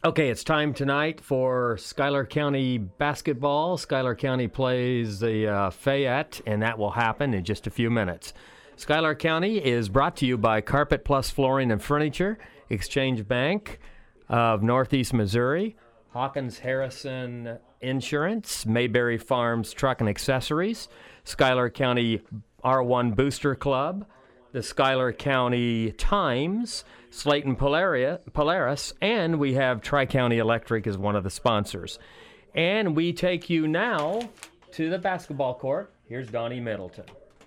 Okay, it's time tonight for Schuyler County basketball. Schuyler County plays the Fayette, and that will happen in just a few minutes. Schuyler County is brought to you by Carpet Plus Flooring and Furniture, Exchange Bank of Northeast Missouri, Hawkins Harrison Insurance, Mayberry Farms Truck and Accessories, Schuyler County R1 Booster Club, the Schuyler County Times, Slayton Polaris, and we have Tri-County Electric as one of the sponsors. And we take you now to the basketball court. Here's Donnie Middleton.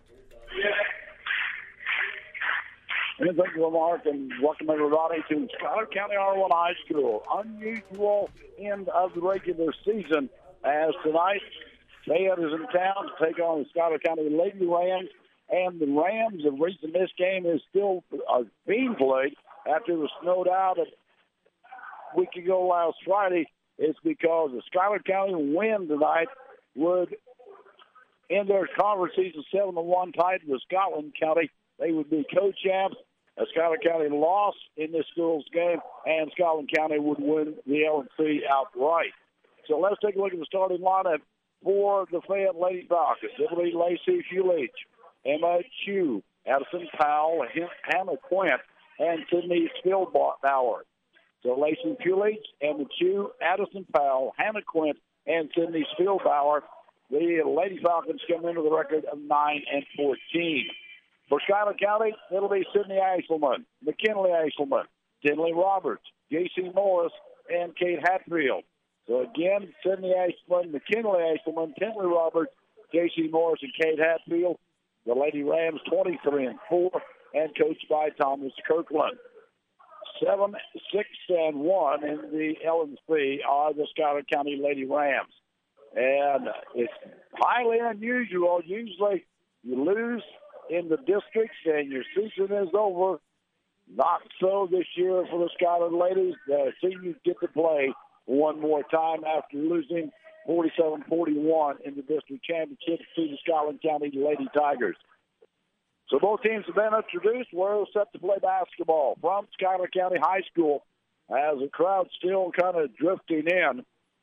And thank you, Mark, and welcome everybody to Schuyler County R1 High School. Unusual end of the regular season, as tonight Fayette is in town to take on the Schuyler County Lady Rams. And the Rams, the reason this game is still being played after it was snowed out a week ago last Friday is because the Schuyler County win tonight would end their conference season 7-1 tied with Scotland County. They would be co-champs. Schuyler County lost in this school's game, and Scotland County would win the LNC outright. So let's take a look at the starting lineup for the Fayette Lady Falcons. It will be Lacey Hulich, Emma Chu, Addison Powell, Hannah Quint, and Sydney Spielbauer. So Lacey Hulich, Emma Chu, Addison Powell, Hannah Quint, and Sydney Spielbauer. The Lady Falcons come into the record of 9-14. For Schuyler County, it'll be Sydney Ashelman, McKinley Ashelman, Tinley Roberts, J.C. Morris, and Kate Hatfield. So again, Sydney Ashelman, McKinley Ashelman, Tinley Roberts, J.C. Morris, and Kate Hatfield. The Lady Rams 23-4 and coached by Thomas Kirkland. 7-6-1 in the LNC are the Schuyler County Lady Rams. And it's highly unusual. Usually you lose in the districts and your season is over. Not so this year for the Schuyler ladies. The seniors get to play one more time after losing 47-41 in the district championship to the Schuyler County Lady Tigers. So both teams have been introduced. We're set to play basketball from Schuyler County High School as the crowd's still kind of drifting in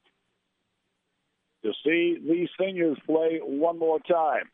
to see these seniors play one more time.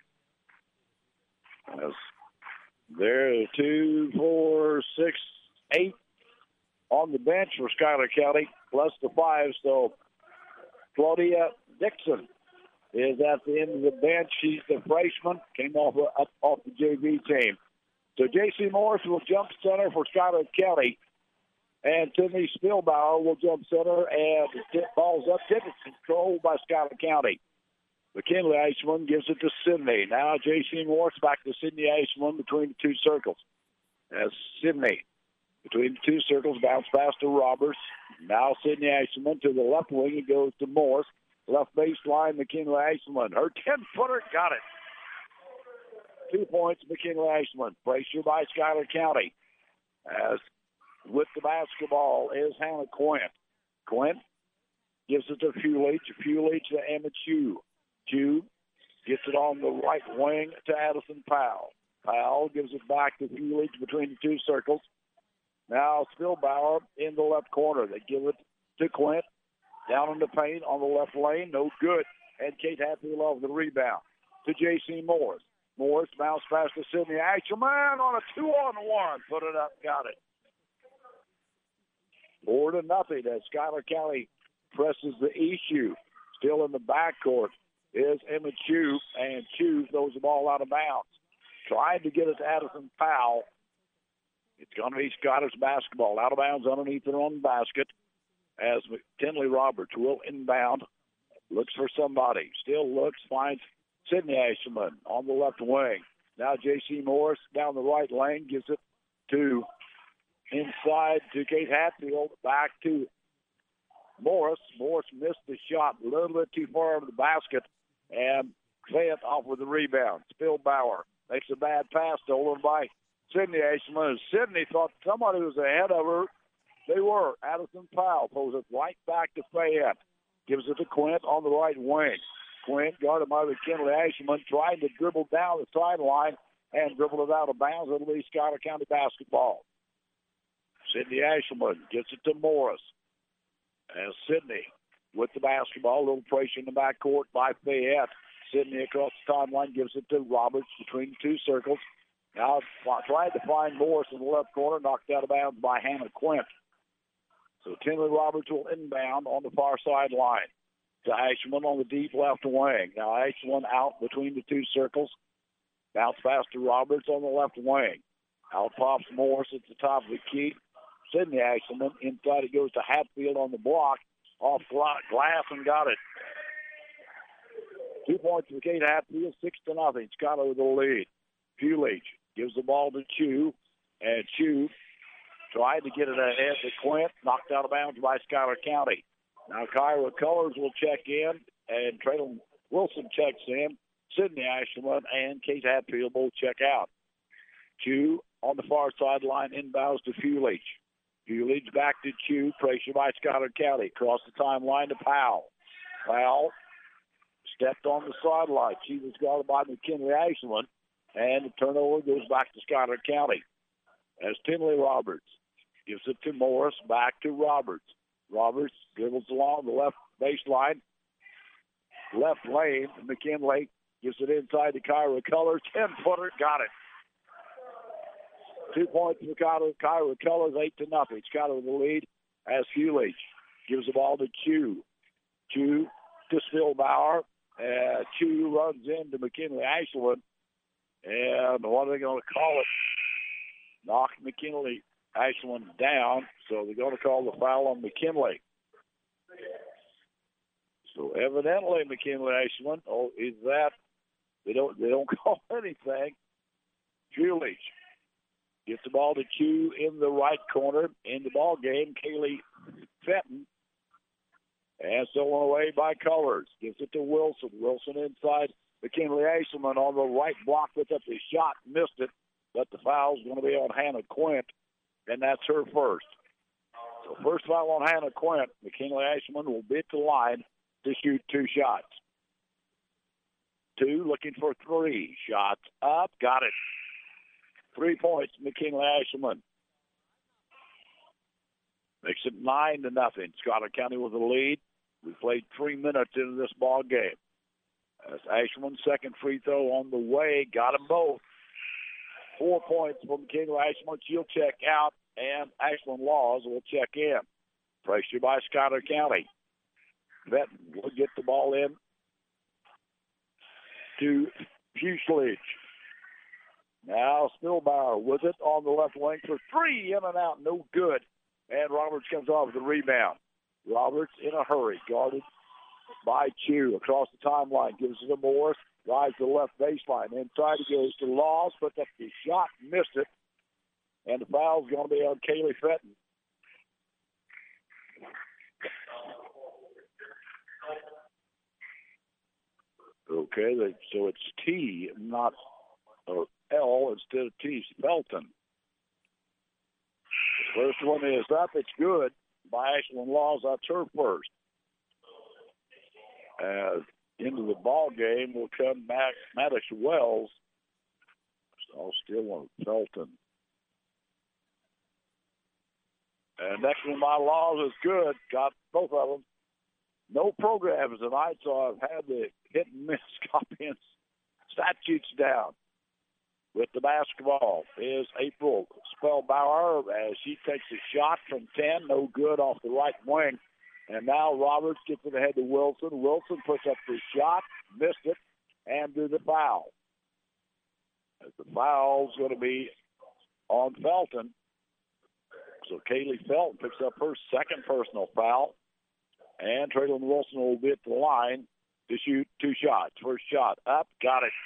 As there's 2, 4, 6, 8 on the bench for Schuyler County, plus the 5. So Claudia Dixon is at the end of the bench. She's the freshman, came off the JV team. So J.C. Morris will jump center for Schuyler County, and Sydney Spielbauer will jump center, and the tip ball's up. Tip is controlled by Schuyler County. McKinley Ashman gives it to Sydney. Now J.C. Morris back to Sydney Ashman between the two circles. As Sydney between the two circles, bounce pass to Roberts. Now Sydney Ashman to the left wing. It goes to Morris. Left baseline, McKinley Ashman. Her 10-footer got it. 2 points, McKinley Ashman. Pressure by Schuyler County. As with the basketball is Hannah Quint. Quint gives it to Fulich. Fulich to Emma Chu. Chu gets it on the right wing to Addison Powell. Powell gives it back to Fulich between the two circles. Now Spielbauer in the left corner. They give it to Quint. Down in the paint on the left lane. No good. And Kate Hatfield off the rebound to J.C. Morris. Morris bounce pass to Sydney Ashelman on a 2-on-1. Put it up. Got it. 4-0 as Schuyler County presses the issue. Still in the backcourt is Emma Chu, and Chu throws the ball out of bounds. Trying to get it to Addison Powell. It's going to be Schuyler's basketball. Out of bounds underneath their own basket as Tinley Roberts will inbound. Looks for somebody. Still looks, finds Sydney Ashelman on the left wing. Now J.C. Morris down the right lane, gives it to inside to Kate Hatfield. Back to Morris. Morris missed the shot a little bit too far over the basket. And Fayette off with the rebound. Spielbauer makes a bad pass stolen by Sydney Ashelman. Sydney thought somebody was ahead of her. They were. Addison Powell pulls it right back to Fayette. Gives it to Quint on the right wing. Quint, guarded by McKinley Ashelman, trying to dribble down the sideline and dribbled it out of bounds. It'll be Schuyler County basketball. Sydney Ashelman gets it to Morris. As Sidney with the basketball, a little pressure in the backcourt by Fayette. Sidney across the timeline gives it to Roberts between the two circles. Now trying to find Morris in the left corner, knocked out of bounds by Hannah Quint. So Tinley Roberts will inbound on the far sideline to Ashland on the deep left wing. Now Ashland out between the two circles. Bounce pass to Roberts on the left wing. Out pops Morris at the top of the key. Sidney Ashland inside. It goes to Hatfield on the block. Off glass and got it. 2 points for Kate Hatfield, 6-0. Scott over the lead. Pulich gives the ball to Chu, and Chu tried to get it ahead to Quint, knocked out of bounds by Schuyler County. Now Kyra Colors will check in, and Traylon Wilson checks in. Sidney Ashland and Kate Hatfield both check out. Chu on the far sideline inbounds to Pulich. Pulich back to Chu, pressure by Schuyler County. Across the timeline to Powell. Powell stepped on the sideline. She was guarded by McKinley Ashland, and the turnover goes back to Schuyler County. As Tinley Roberts gives it to Morris, back to Roberts. Roberts dribbles along the left baseline, left lane. McKinley gives it inside to Kyra Colors. 10-footer, got it. 2 points for Kyra Colors, 8-0. Scott over the lead as Pulich gives the ball to Chu. Chu to Spillbauer. Chu runs into McKinley Ashland. And what are they going to call it? Knock McKinley Ashland down. So they're going to call the foul on McKinley. So evidently McKinley Ashland, is that they don't call anything. Pulich gets the ball to Chu in the right corner. In the ball game, Kaylee Fenton. And stolen away by Colors. Gives it to Wilson. Wilson inside. McKinley Ashland on the right block. Puts up the shot. Missed it. But the foul's going to be on Hannah Quint. And that's her first. So first foul on Hannah Quint. McKinley Ashland will be at the line to shoot 2 shots. 2 looking for 3. Shots up. Got it. 3 points, McKinley Ashland. Makes it 9-0. Schuyler County with the lead. We played 3 minutes into this ball game. As Ashland's second free throw on the way. Got them both. 4 points for McKinley Ashland. She'll check out, and Ashland Laws will check in. Pressure by Schuyler County. Benton will get the ball in to Pulich. Now Spillbauer with it on the left wing for 3, in and out, no good. And Roberts comes off with the rebound. Roberts in a hurry, guarded by Chu. Across the timeline, gives it to Morris, drives the left baseline. Inside he goes to Laws, puts up the shot, missed it. And the foul's going to be on Kaylee Fenton. Okay, so it's T, not or L instead of T. Felton. The first one is up. It's good by Ashland Laws. That's her first. Into the ball game will come back Maddox Wells. So still on Felton. And next one by Laws is good. Got both of them. No programs tonight, so I've had the hit and miss copying stat sheets down. With the basketball is April Spellbauer as she takes a shot from 10, no good off the right wing. And now Roberts gets it ahead to Wilson. Wilson puts up the shot, missed it, and do the foul. As the foul's going to be on Felton. So Kaylee Felton picks up her second personal foul. And Traylon Wilson will be at the line to shoot 2 shots. First shot up, got it.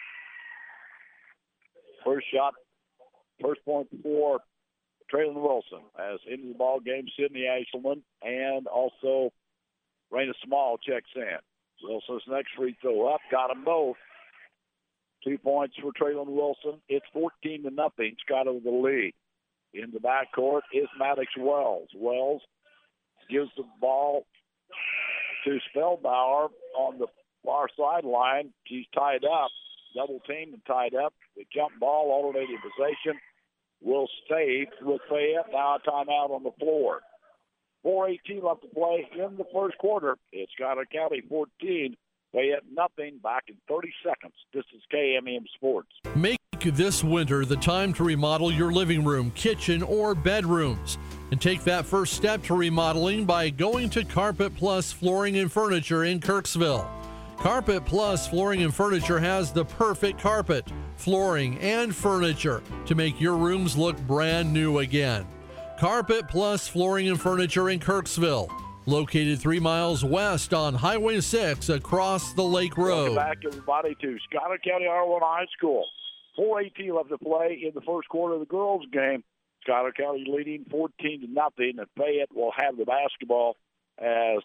First shot, first point for Traylon Wilson. As into the ball game, Sidney Ashland and also Raina Small checks in. Wilson's next free throw up, got them both. 2 points for Traylon Wilson. It's 14-0. Scott over the lead. In the backcourt is Maddox Wells. Wells gives the ball to Spellbauer on the far sideline. She's tied up, double teamed and tied up. The jump ball, alternating possession, will stay with Fayette. Now a timeout on the floor. 4:18 left to play in the first quarter. It's Schuyler County 14, Fayette nothing. Back in 30 seconds. This is KMEM Sports. Make this winter the time to remodel your living room, kitchen, or bedrooms. And take that first step to remodeling by going to Carpet Plus Flooring and Furniture in Kirksville. Carpet Plus Flooring and Furniture has the perfect carpet, flooring, and furniture to make your rooms look brand new again. Carpet Plus Flooring and Furniture in Kirksville, located 3 miles west on Highway 6 across the Lake Road. Welcome back, everybody, to Schuyler County R1 High School. 4:18 left to play in the first quarter of the girls' game. Schuyler County leading 14-0, and Fayette will have the basketball as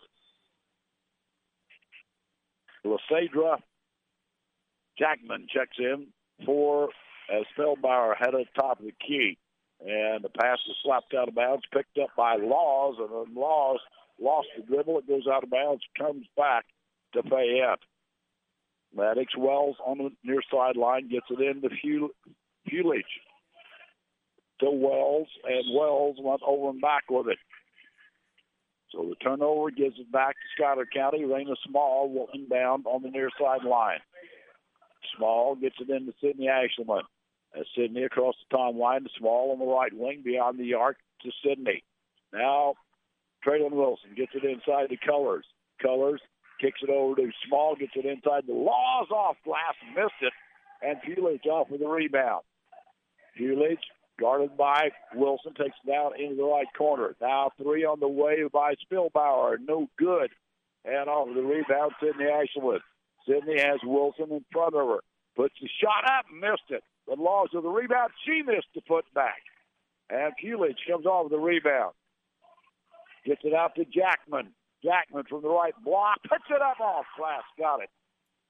Lysadra Jackman checks in for as Feldbauer head at the top of the key. And the pass is slapped out of bounds, picked up by Laws, and then Laws lost the dribble. It goes out of bounds, comes back to Fayette. Maddox Wells on the near sideline gets it into Fulich. To Wells, and Wells went over and back with it. So the turnover gives it back to Schuyler County. Raina Small will inbound on the near sideline. Small gets it into Sydney Ashelman. As Sydney across the timeline to Small on the right wing beyond the arc to Sydney. Now Traylon Wilson gets it inside to Colors. Colors kicks it over to Small, gets it inside. The Laws off glass, missed it, and Fulich off with the rebound. Fulich guarded by Wilson, takes it down into the right corner. Now 3 on the way by Spielbauer, no good. And off of the rebound, Sydney Ashelwood. Sydney has Wilson in front of her. Puts the shot up, missed it. The Laws of the rebound, she missed the putback. And Fulich comes off with the rebound. Gets it out to Jackman. Jackman from the right block, puts it up off glass, got it.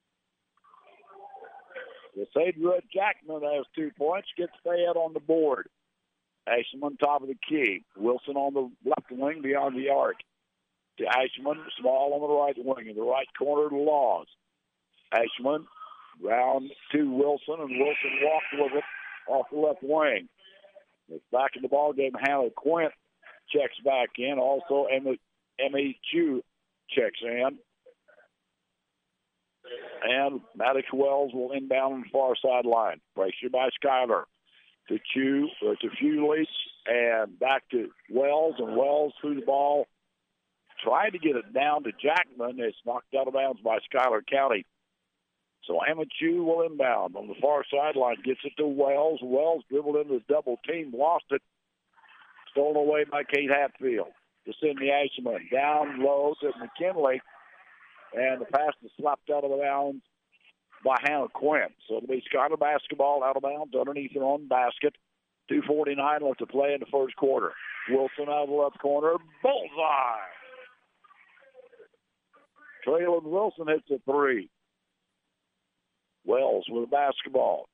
The Lysadra Jackman has 2 points, gets Fayette on the board. Ashelman top of the key. Wilson on the left wing beyond the arc. To Ashelman, Small on the right wing, in the right corner to Laws. Ashelman round to Wilson, and Wilson walked with it off the left wing. It's back in the ballgame. Hannah Quint checks back in. Also, Emmy Chu checks in. And Maddox Wells will inbound on the far sideline. Pressure by Schuyler. To Chu, or to Fulich, and back to Wells, and Wells threw the ball. Tried to get it down to Jackman. It's knocked out of bounds by Schuyler County. So Emma Chu will inbound on the far sideline. Gets it to Wells. Wells dribbled into the double team, lost it. Stolen away by Kate Hatfield. To Sydney Ashelman. Down low to McKinley. And the pass is slapped out of bounds by Hannah Quinn. So it'll be Schuyler basketball out of bounds underneath their own basket. 2:49 left to play in the first quarter. Wilson out of the left corner. Bullseye! Traylon Wilson hits a 3. Wells with the basketball.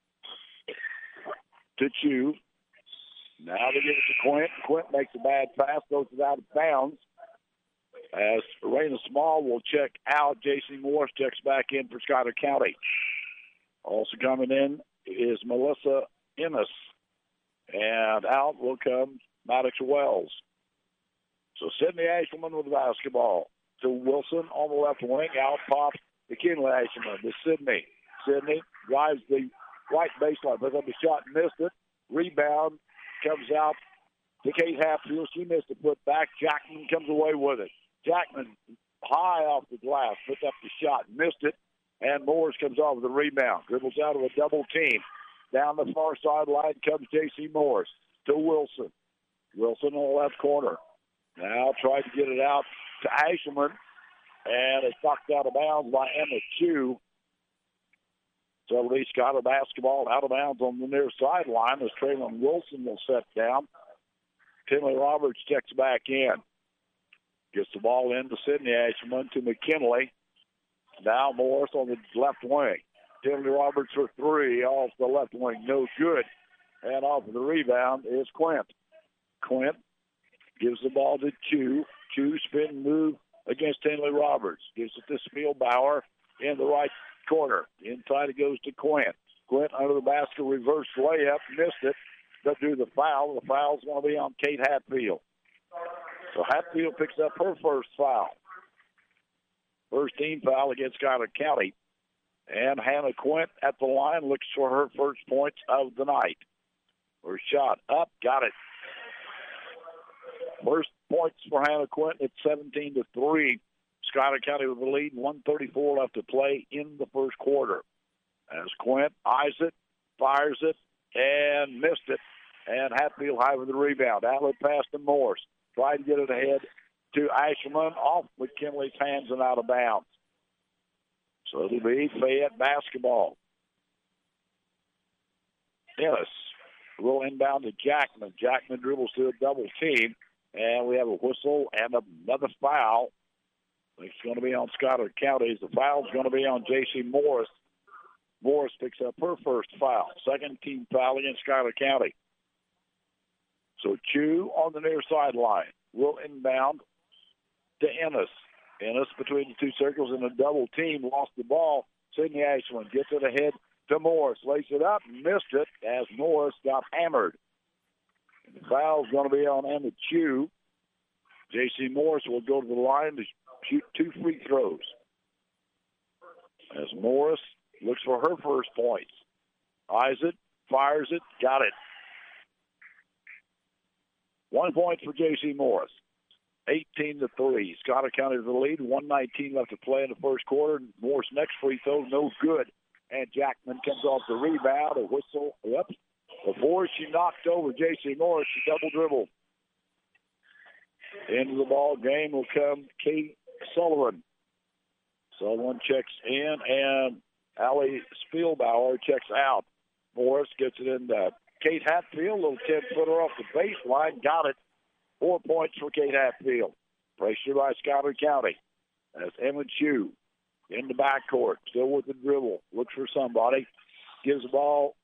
To Chu. Now they give it to Quint. Quint makes a bad pass, goes out of bounds. As Raina Small will check out, J.C. Morris checks back in for Schuyler County. Also coming in is Melissa Ennis. And out will come Maddox Wells. So Sydney Ashelman with the basketball. To Wilson on the left wing. Out pops McKinley Ashelman to Sydney. Sydney drives the right baseline. Picks up the shot, missed it. Rebound comes out to Kate Hatfield. She missed the put back. Jackman comes away with it. Jackman high off the glass, puts up the shot, missed it, and Morris comes off with the rebound. Dribbles out of a double team. Down the far sideline comes J.C. Morris to Wilson. Wilson on the left corner. Now tried to get it out to Ashelman, and it's knocked out of bounds by Emma Chu. So at least got a basketball out of bounds on the near sideline as Traylon Wilson will set down. Tinley Roberts checks back in. Gets the ball in to Sydney Ashelman to McKinley. Now Morris on the left wing. Tinley Roberts for 3 off the left wing. No good. And off of the rebound is Quint. Quint gives the ball to Chu. Chu spin move against Tinley Roberts. Gives it to Spielbauer in the right corner. Inside it goes to Quint. Quint under the basket, reverse layup. Missed it. But do the foul. The foul's going to be on Kate Hatfield. So Hatfield picks up her first foul. First team foul against Schuyler County. And Hannah Quint at the line looks for her first points of the night. Her shot up, got it. First points for Hannah Quint at 17-3. Schuyler County with the lead, 1:34 left to play in the first quarter. As Quint eyes it, fires it, and missed it. And Hatfield high with the rebound. Outlet pass to Morse. Tried to get it ahead to Asherman, off McKinley's hands and out of bounds. So it'll be Fayette basketball. Ennis will inbound to Jackman. Jackman dribbles to a double team. And we have a whistle and another foul. It's going to be on Schuyler County. The foul's going to be on J.C. Morris. Morris picks up her first foul. Second team foul against Schuyler County. So Chu on the near sideline will inbound to Ennis. Ennis between the two circles in a double team. Lost the ball. Sydney Ashland gets it ahead to Morris. Lays it up. Missed it as Morris got hammered. And the foul's going to be on Emma Chu. J.C. Morris will go to the line to shoot 2 free throws. As Morris looks for her first points. Eyes it, fires it, got it. 1 point for J.C. Morris. 18-3. Schuyler County with the lead. 1:19 left to play in the first quarter. Morris' next free throw, no good. And Jackman comes off the rebound. A whistle. Yep. Before she knocked over J.C. Morris, she double dribbled. Into the ball game will come Kate Sullivan. Sullivan checks in, and Allie Spielbauer checks out. Morris gets it into Kate Hatfield, little 10-footer off the baseline, got it. 4 points for Kate Hatfield. Pressure by Schuyler County. That's Emma Chu in the backcourt, still with the dribble. Looks for somebody. Gives the ball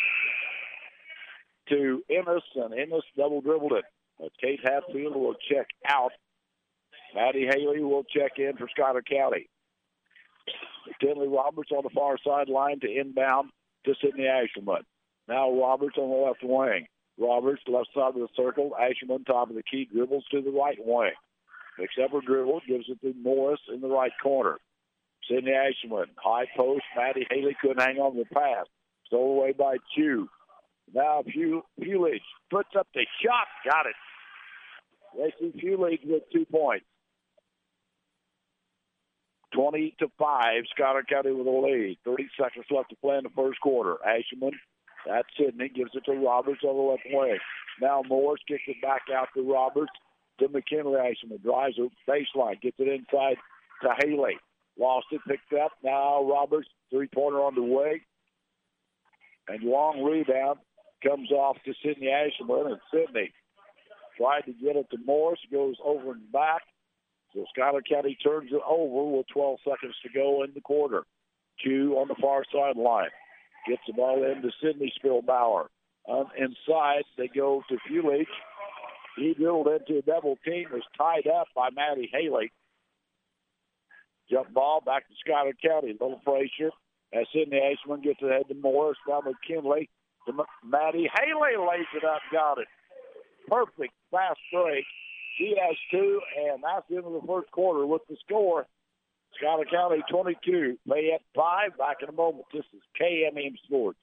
to Ennis, and Ennis double dribbled it. But Kate Hatfield will check out. Maddie Haley will check in for Schuyler County. Tinley Roberts on the far sideline to inbound to Sydney Asherman. Now Roberts on the left wing. Roberts, left side of the circle. Asherman, top of the key, dribbles to the right wing. Picks up her dribble, gives it to Morris in the right corner. Sydney Asherman, high post. Maddie Haley couldn't hang on the pass. Stole away by Chu. Now Fulich puts up the shot. Got it. Lacey Fulich with 2 points. 20-5. Schuyler County with a lead. 30 seconds left to play in the first quarter. Asherman, that's Sydney, gives it to Roberts on the left wing. Now Morris kicks it back out to Roberts to McKinley. Asherman drives the baseline, gets it inside to Haley. Lost it, picked up. Now Roberts, three-pointer on the way. And long rebound comes off to Sydney Asherman, and Sydney tried to get it to Morris, goes over and back. So Schuyler County turns it over with 12 seconds to go in the quarter. Chu on the far sideline. Gets the ball into Sydney Spielbauer. Inside, they go to Fulich. He dribbled into a double team, was tied up by Maddie Haley. Jump ball back to Schuyler County. Little pressure as Sydney Ashman gets ahead to Morris. Now McKinley to Maddie Haley lays it up, got it. Perfect fast break. She has 2, and that's the end of the first quarter with the score. Schuyler County 22, Fayette 5. Back in a moment. This is KMM Sports.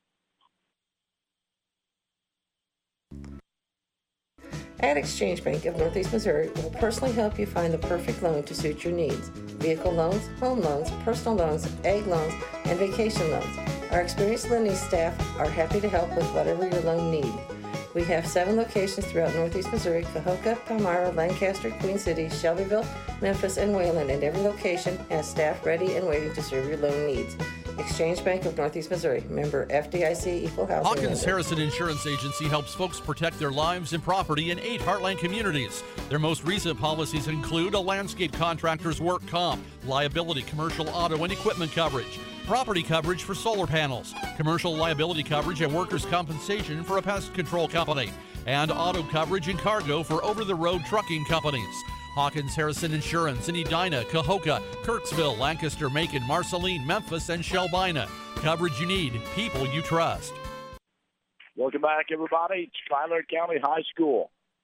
At Exchange Bank of Northeast Missouri, we'll personally help you find the perfect loan to suit your needs. Vehicle loans, home loans, personal loans, ag loans, and vacation loans. Our experienced lending staff are happy to help with whatever your loan needs. We have 7 locations throughout Northeast Missouri: Cahokia, Palmyra, Lancaster, Queen City, Shelbyville, Memphis, and Wayland, and every location has staff ready and waiting to serve your loan needs. Exchange Bank of Northeast Missouri, member FDIC, equal housing Hawkins lender. Harrison Insurance Agency helps folks protect their lives and property in 8 Heartland communities. Their most recent policies include a landscape contractor's work comp, liability, commercial auto, and equipment coverage, property coverage for solar panels, commercial liability coverage and workers' compensation for a pest control company, and auto coverage and cargo for over-the-road trucking companies. Hawkins Harrison Insurance in Edina, Cahokia, Kirksville, Lancaster, Macon, Marceline, Memphis, and Shelbina. Coverage you need, people you trust. Welcome back, everybody. Schuyler County High School.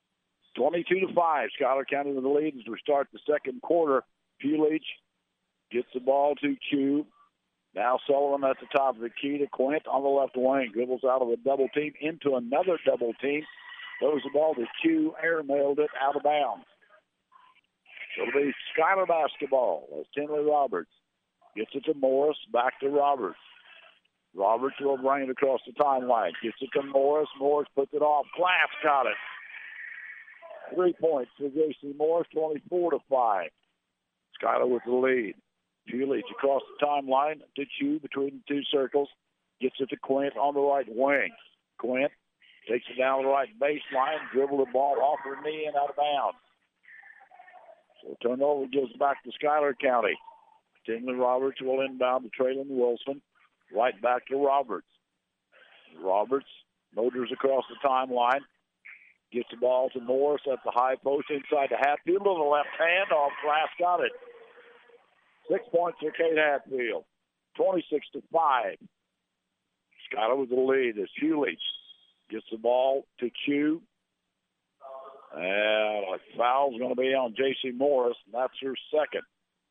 22-5. Schuyler County with the lead as we start the second quarter. Pulich gets the ball to Chew. Now Sullivan at the top of the key to Quint on the left wing. Dribbles out of a double team into another double team. Throws the ball to Chew. Airmailed it out of bounds. It'll be Schuyler basketball as Tinley Roberts gets it to Morris. Back to Roberts. Roberts will bring it across the timeline. Gets it to Morris. Morris puts it off. Glass got it. 3 points for J.C. Morris, 24-5. Schuyler with the lead. Pulich across the timeline to Chew between the two circles. Gets it to Quint on the right wing. Quint takes it down the right baseline. Dribble the ball off her knee and out of bounds. So turnover gives back to Schuyler County. Tinley Roberts will inbound to Traylon Wilson. Right back to Roberts. Roberts motors across the timeline. Gets the ball to Morris at the high post inside the Hatfield on the left hand. Off glass, got it. 6 points for Kate Hatfield. 26-5. Schuyler with the lead as Pulich gets the ball to Chew. And a foul's going to be on J.C. Morris, and that's her second.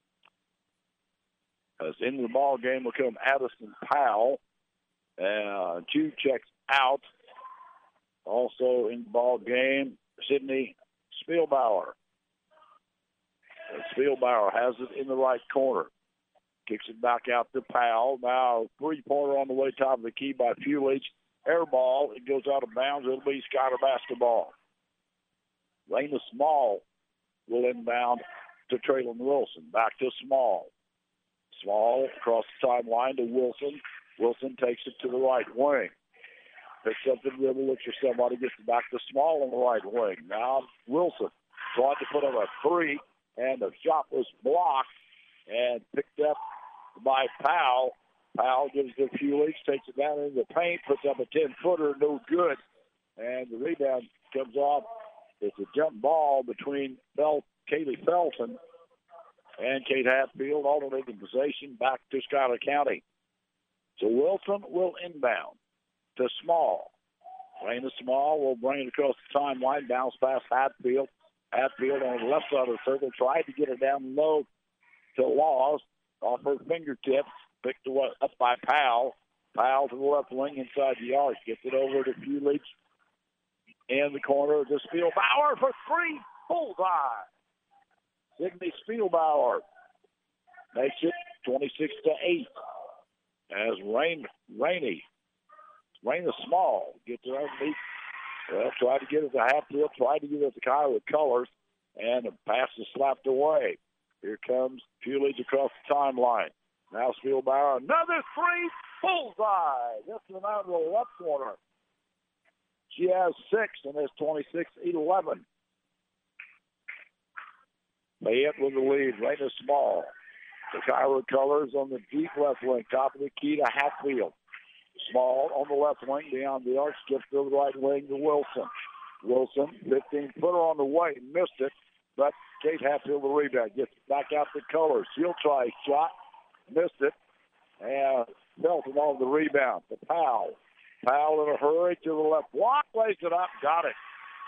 As into the ball game will come Addison Powell. Chew checks out. Also in the ball game, Sydney Spielbauer. Spielbauer has it in the right corner. Kicks it back out to Powell. Now three-pointer on the way top of the key by Pulich. Air ball. It goes out of bounds. It'll be Schuyler basketball. Raina Small will inbound to Traylon Wilson. Back to Small. Small across the timeline to Wilson. Wilson takes it to the right wing. Picks up the dribble, looks for somebody, gets it back to Small on the right wing. Now Wilson tried to put up a three, and the shot was blocked and picked up by Powell. Powell gives it to Pulich, takes it down into the paint, puts up a 10-footer, no good. And the rebound comes off. It's a jump ball between Kaylee Felton and Kate Hatfield, alternating possession back to Schuyler County. So Wilson will inbound to Small. Raina Small will bring it across the timeline, bounce past Hatfield. Hatfield on the left side of the circle tried to get it down low to Laws off her fingertips, picked up by Powell. Powell to the left wing inside the arc, gets it over to Pulich in the corner to Spielbauer for three, bullseye. Sydney Spielbauer makes it 26-8 as Raina Small gets it underneath. Well, tried to get it to Hatfield, tried to get it to Kyler Colors, and the pass is slapped away. Here comes Pulich across the timeline. Now Spielbauer, another three, bullseye. Just in out of the left corner. She has 6, and it's 26-11. Fayette with the lead. Raina Small. The Kyler Colors on the deep left wing. Top of the key to Hatfield. Small on the left wing. Beyond the arc. Skips to the right wing to Wilson. Wilson, 15-footer on the way. Missed it, but Kate Hatfield the rebound. Gets it back out to Colors. She'll try a shot. Missed it. And Felton on the rebound to Powell. Powell in a hurry to the left block. Lays it up. Got it.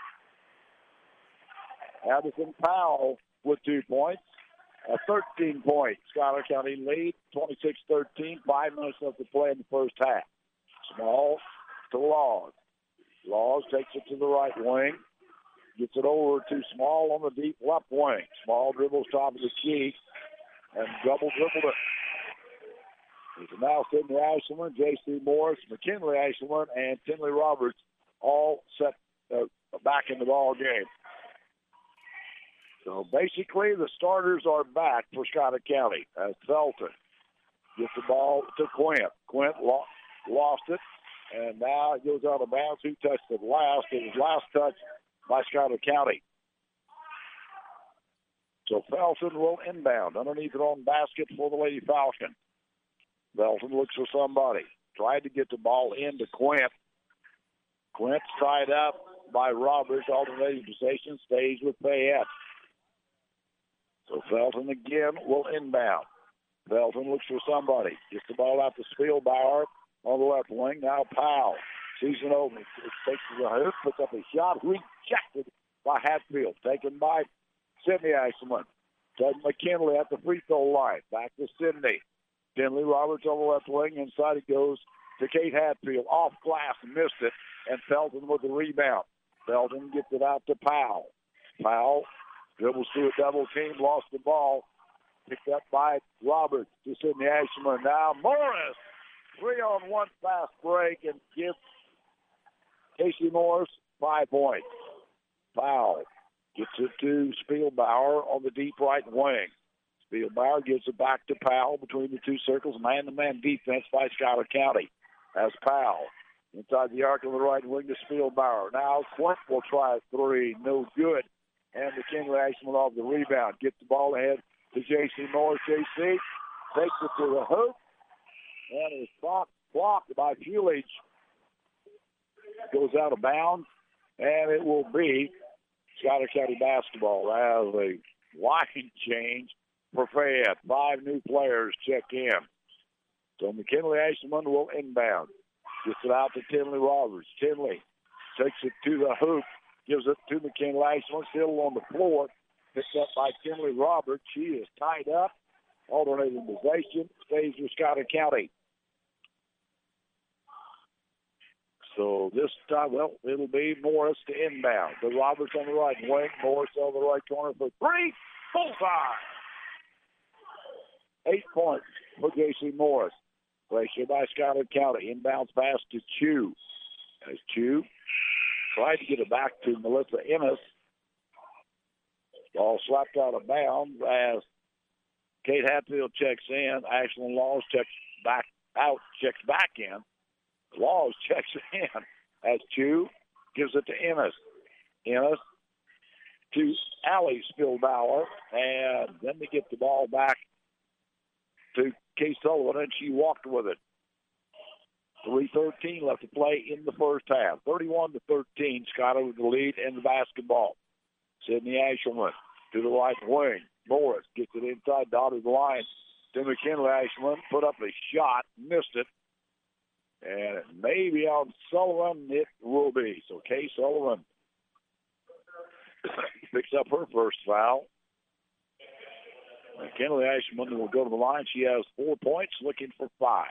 Addison Powell with 2 points. A 13-point Schuyler County lead, 26-13, 5 minutes left to play in the first half. Small to Laws. Laws takes it to the right wing. Gets it over to Small on the deep left wing. Small dribbles top of the key and double dribbled it. It's now Sydney Ashelman, J.C. Morris, McKinley Ashelman, and Tinley Roberts all set back in the ball game. So basically, the starters are back for Schuyler County as Felton gets the ball to Quint. Quint lost it, and now it goes out of bounds. Who touched it last? It was last touch by Schuyler County. So Felton will inbound underneath their own basket for the Lady Falcons. Felton looks for somebody. Tried to get the ball into Quint. Quint's tied up by Roberts. Alternating possession stays with Fayette. So Felton again will inbound. Felton looks for somebody. Gets the ball out to Spielbauer on the left wing. Now Powell sees an opening. Takes the hoop, puts up a shot, rejected by Hatfield. Taken by Sydney Ashland. Ted McKinley at the free throw line. Back to Sydney. Finley Roberts on the left wing. Inside it goes to Kate Hatfield. Off glass, missed it. And Felton with the rebound. Felton gets it out to Powell. Powell dribbles through a double team, lost the ball. Picked up by Roberts to Sydney Ashland. Now Morris, 3-on-1 fast break and gives Casey Morris 5 points. Powell gets it to Spielbauer on the deep right wing. Spielbauer gives it back to Powell between the two circles. Man-to-man defense by Schuyler County. As Powell inside the arc on the right wing to Spielbauer. Now Clint will try a three. No good. And McKinley Ashland off the rebound. Gets the ball ahead to J.C. Morris. J.C. takes it to the hoop. And is blocked by Fulich. Goes out of bounds. And it will be Schuyler County basketball as a line change for Fayette. 5 new players check in. So McKinley Ashland will inbound. Gets it out to Tinley Roberts. Tinley takes it to the hoop. Gives it to McKinley Ashland. Still on the floor. Picked up by Tinley Roberts. She is tied up. Alternating possession. Stays with Schuyler County. So this time, well, it'll be Morris to inbound. The Roberts on the right wing. Morris on the right corner for 3. Bullseye. 8 points for J.C. Morris. Pressure by Schuyler County. Inbounds pass to Chu. As Chu tried to get it back to Melissa Ennis. Ball slapped out of bounds as Kate Hatfield checks in. Ashland Laws checks back out, checks back in. Laws checks in as Chu gives it to Ennis. Ennis to Allie Spielbauer. And then they get the ball back to Kay Sullivan, and she walked with it. 3:13 left to play in the first half. 31-13, Schuyler with the lead in the basketball. Sydney Ashland to the right wing. Morris gets it inside, dotted line to McKinley Ashland. Put up a shot, missed it. And it may be on Sullivan. It will be. So Kay Sullivan picks up her first foul. McKinley Ashland will go to the line. She has 4 points, looking for 5.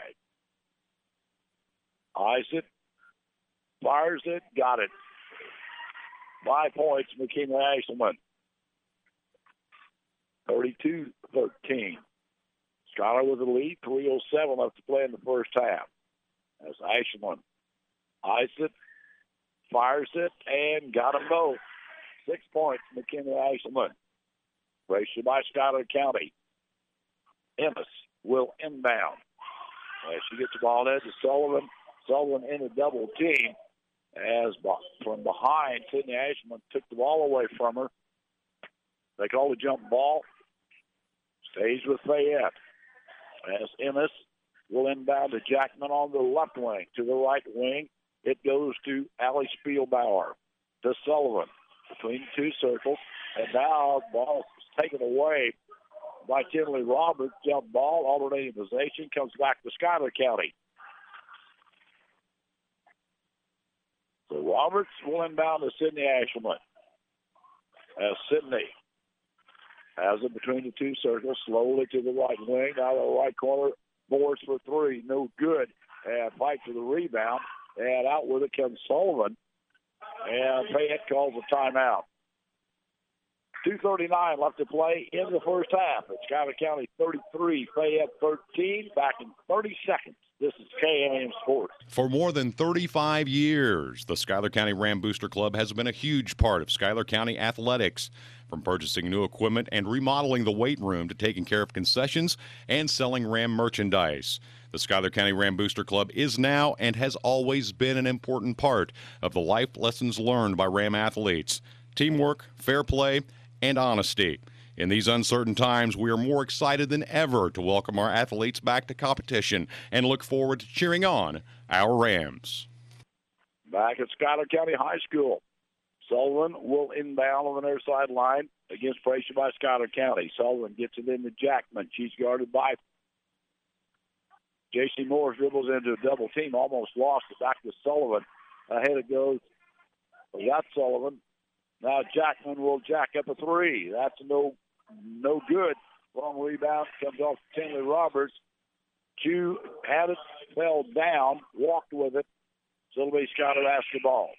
Eyes it, fires it, got it. 5 points, McKinley Ashland. 32-13. Schuyler with the lead. 3:07 left to play in the first half. As Ashland eyes it, fires it, and got them both. 6 points, McKinley Ashland. Pressure by Schuyler County. Ennis will inbound. As she gets the ball in to Sullivan. Sullivan in a double team. As from behind, Sydney Ashland took the ball away from her. They call the jump ball. Stays with Fayette. As Ennis will inbound to Jackman on the left wing. To the right wing, it goes to Allie Spielbauer. To Sullivan. Between the two circles. And now the ball is taken away by Tinley Roberts. Jump ball, alternating possession, comes back to Schuyler County. So Roberts will inbound to Sydney Ashland. As Sydney has it between the two circles, slowly to the right wing, out of the right corner. Morris for 3, no good. And fight for the rebound. And out with it comes Sullivan. And Fayette calls a timeout. 2:39 left to play in the first half. It's Schuyler County 33, Fayette 13. Back in 30 seconds. This is KMM Sports. For more than 35 years, the Schuyler County Ram Booster Club has been a huge part of Schuyler County athletics. From purchasing new equipment and remodeling the weight room to taking care of concessions and selling Ram merchandise. The Schuyler County Ram Booster Club is now and has always been an important part of the life lessons learned by Ram athletes. Teamwork, fair play, and honesty. In these uncertain times, we are more excited than ever to welcome our athletes back to competition and look forward to cheering on our Rams. Back at Schuyler County High School. Sullivan will inbound on the near sideline against pressure by Schuyler County. Sullivan gets it into Jackman. She's guarded by J.C. Morris, dribbles into a double team, almost lost it back to Sullivan. Ahead it goes. We got Sullivan. Now Jackman will jack up a three. That's no good. Long rebound comes off Tinley Roberts. Q had it, fell down, walked with it. So it'll be Skyler basketball.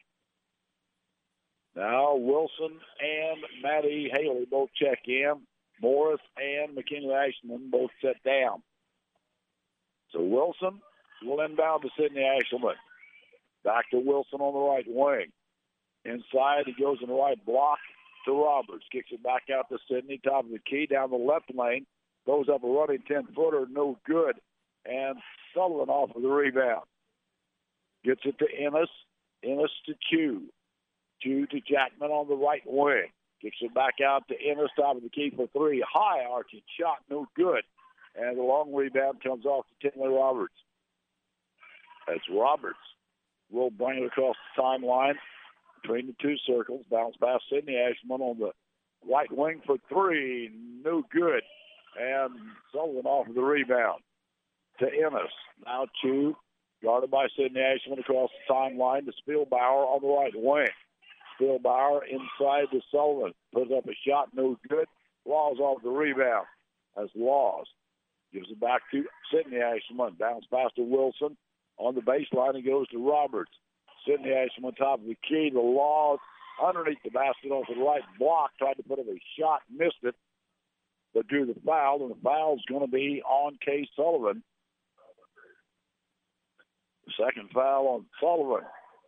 Now Wilson and Maddie Haley both check in. Morris and McKinley Ashelman both set down. So Wilson will inbound to Sidney Ashelman. Back to Wilson on the right wing. Inside, he goes in the right block to Roberts. Kicks it back out to Sidney, top of the key, down the left lane. Goes up a running 10-footer, no good. And Sullivan off of the rebound. Gets it to Ennis. Ennis to Q. Q to Jackman on the right wing. Kicks it back out to Ennis, top of the key for three. High arching shot, no good. And the long rebound comes off to Tinley Roberts. That's Roberts. Will bring it across the timeline between the two circles. Bounce past Sidney Ashelman on the right wing for three. No good. And Sullivan off of the rebound to Ennis. Now two, guarded by Sidney Ashelman across the timeline to Spielbauer on the right wing. Spielbauer inside to Sullivan. Puts up a shot, no good. Laws off the rebound. That's Laws. Gives it back to Sidney Ashelman. Bounce pass to Wilson. On the baseline, he goes to Roberts. Sidney Ashelman, top of the key. The Laws underneath the basket off the right block. Tried to put up a shot, missed it, but drew the foul, and the foul's going to be on Kay Sullivan. The second foul on Sullivan.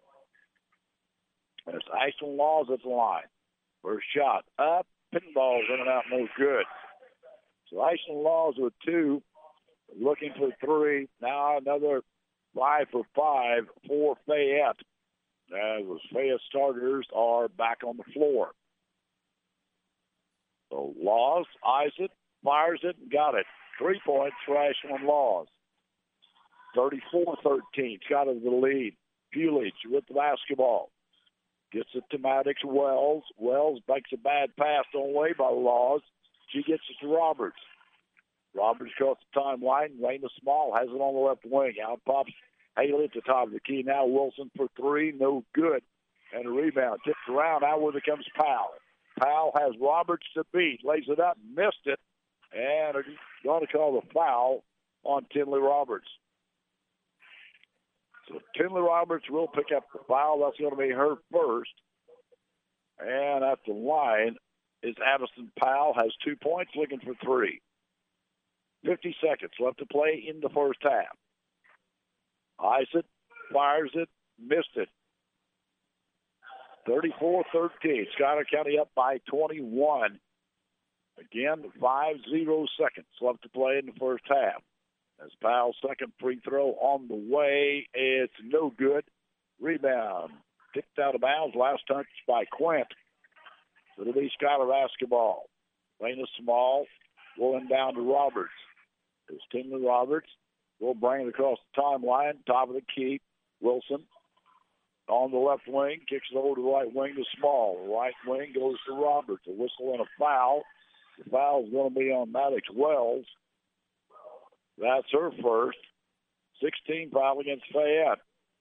And it's Ashton Laws at the line. First shot up, pinball's in and out, no good. So Ashton Laws with two, looking for three. Now another 5 for 5 for Fayette. As the Fayette starters are back on the floor. So Laws eyes it, fires it, and got it. 3 points for Ashland Laws. 34-13. Got it the lead. Pulich with the basketball. Gets it to Maddox Wells. Wells makes a bad pass on the way by Laws. She gets it to Roberts. Roberts across the timeline. Raina Small has it on the left wing. Out pops Haley at the top of the key. Now Wilson for three. No good. And a rebound. Tipped around. Out where comes Powell. Powell has Roberts to beat. Lays it up. Missed it. And they're going to call the foul on Tinley Roberts. So Tinley Roberts will pick up the foul. That's going to be her first. And at the line is Addison Powell. Has 2 points. Looking for three. 50 seconds left to play in the first half. Eyes it, fires it, missed it. 34-13. Schuyler County up by 21. Again, 5-0 seconds left to play in the first half. As Powell's second free throw on the way, it's no good. Rebound. Kicked out of bounds. Last touch by Quint. So it'll be Schuyler basketball. Lena Small will inbound to Roberts. It's Tinley Roberts. Will bring it across the timeline. Top of the key. Wilson on the left wing. Kicks it over to the right wing to Small. The right wing goes to Roberts. A whistle and a foul. The foul's going to be on Maddox Wells. That's her first. 16 foul against Fayette.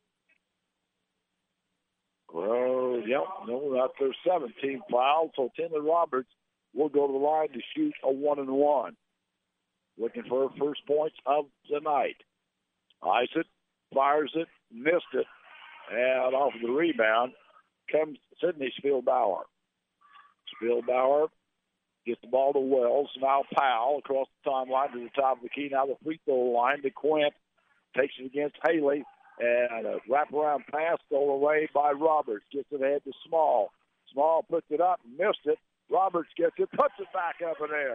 Well, yep, no, that's their 17th foul. So Tinley Roberts will go to the line to shoot a 1-and-1. Looking for her first points of the night. Eyes it, fires it, missed it. And off of the rebound comes Sydney Spielbauer. Spielbauer gets the ball to Wells. Now Powell across the timeline to the top of the key. Now the free throw line to Quint. Takes it against Haley. And a wraparound pass stolen away by Roberts. Gets it ahead to Small. Small puts it up, missed it. Roberts gets it, puts it back up in there.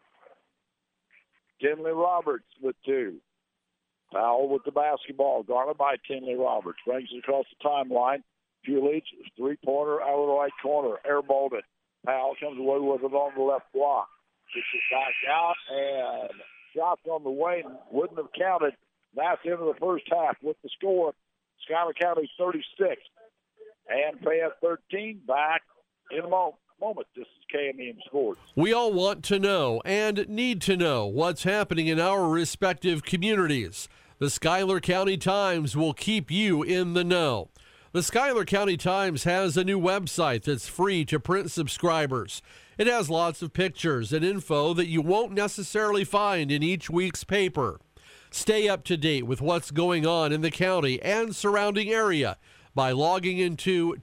Tinley Roberts with two. Powell with the basketball, guarded by Tinley Roberts. Brings it across the timeline. Pulich, three-pointer out of the right corner. Airballed it. Powell comes away with it on the left block. Gets it back out, and shots on the way wouldn't have counted. That's the end of the first half with the score. Schuyler County 36 and Fayette 13. Back in a moment. This is KMEM Sports. We all want to know and need to know what's happening in our respective communities. The Schuyler County Times will keep you in the know. The Schuyler County Times has a new website that's free to print subscribers. It has lots of pictures and info that you won't necessarily find in each week's paper. Stay up to date with what's going on in the county and surrounding area by logging into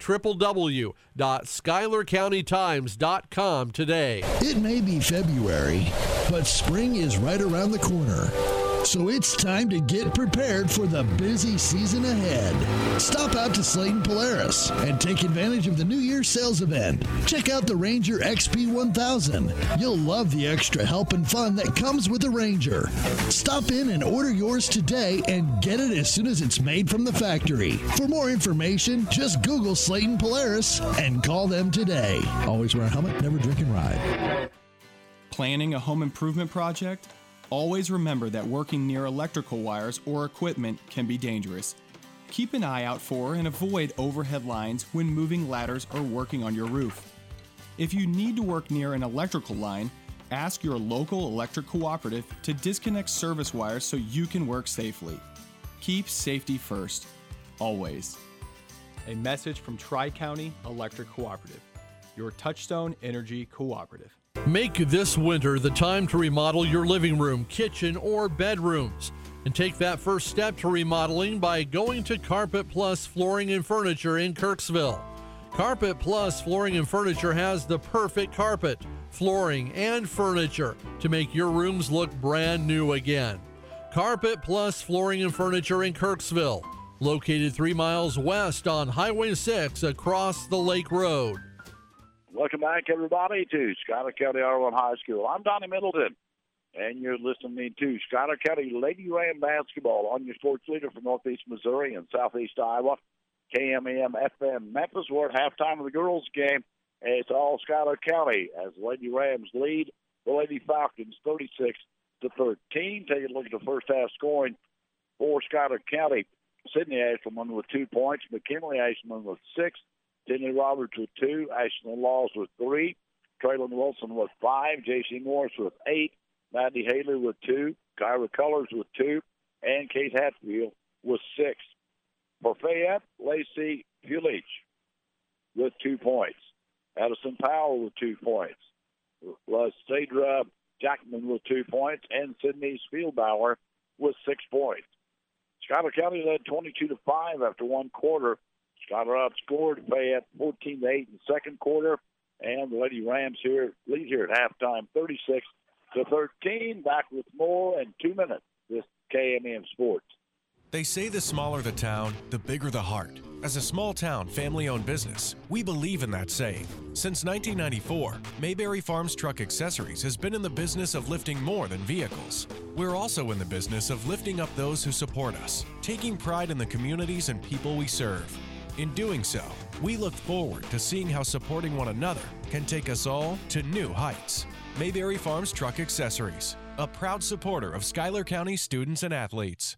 www.schuylercountytimes.com today. It may be February, but spring is right around the corner. So it's time to get prepared for the busy season ahead. Stop out to Slayton Polaris and take advantage of the New Year's sales event. Check out the Ranger XP 1000. You'll love the extra help and fun that comes with the Ranger. Stop in and order yours today and get it as soon as it's made from the factory. For more information, just Google Slayton Polaris and call them today. Always wear a helmet, never drink and ride. Planning a home improvement project? Always remember that working near electrical wires or equipment can be dangerous. Keep an eye out for and avoid overhead lines when moving ladders or working on your roof. If you need to work near an electrical line, ask your local electric cooperative to disconnect service wires so you can work safely. Keep safety first, always. A message from Tri-County Electric Cooperative, your Touchstone Energy Cooperative. Make this winter the time to remodel your living room, kitchen, or bedrooms. And take that first step to remodeling by going to Carpet Plus Flooring and Furniture in Kirksville. Carpet Plus Flooring and Furniture has the perfect carpet, flooring, and furniture to make your rooms look brand new again. Carpet Plus Flooring and Furniture in Kirksville, located 3 miles west on Highway 6 across the Lake Road. Welcome back, everybody, to Schuyler County R1 High School. I'm Donnie Middleton, and you're listening to Schuyler County Lady Ram basketball on your sports leader from Northeast Missouri and Southeast Iowa, KMEM FM Memphis. We're at halftime of the girls' game. It's all Schuyler County as the Lady Rams lead the Lady Falcons 36-13. Take a look at the first half scoring for Schuyler County. Sydney Ashland with 2 points, McKinley Ashland with 6. Tinley Roberts with 2, Ashland Laws with 3, Traylon Wilson with 5, J.C. Morris with 8, Maddie Haley with 2, Kyra Colors with 2, and Kate Hatfield with 6. For Fayette, Lacey Fulich with 2 points, Addison Powell with 2 points, Sadra Jackman with 2 points, and Sydney Spielbauer with 6 points. Schuyler County led 22-5 after one quarter. Schuyler outscored Fayette 14-8 in the second quarter, and the Lady Rams lead here at halftime 36-13. Back with more in 2 minutes. This KMM Sports. They say the smaller the town, the bigger the heart. As a small-town, family-owned business, we believe in that saying. Since 1994, Mayberry Farms Truck Accessories has been in the business of lifting more than vehicles. We're also in the business of lifting up those who support us, taking pride in the communities and people we serve. In doing so, we look forward to seeing how supporting one another can take us all to new heights. Mayberry Farms Truck Accessories, a proud supporter of Schuyler County students and athletes.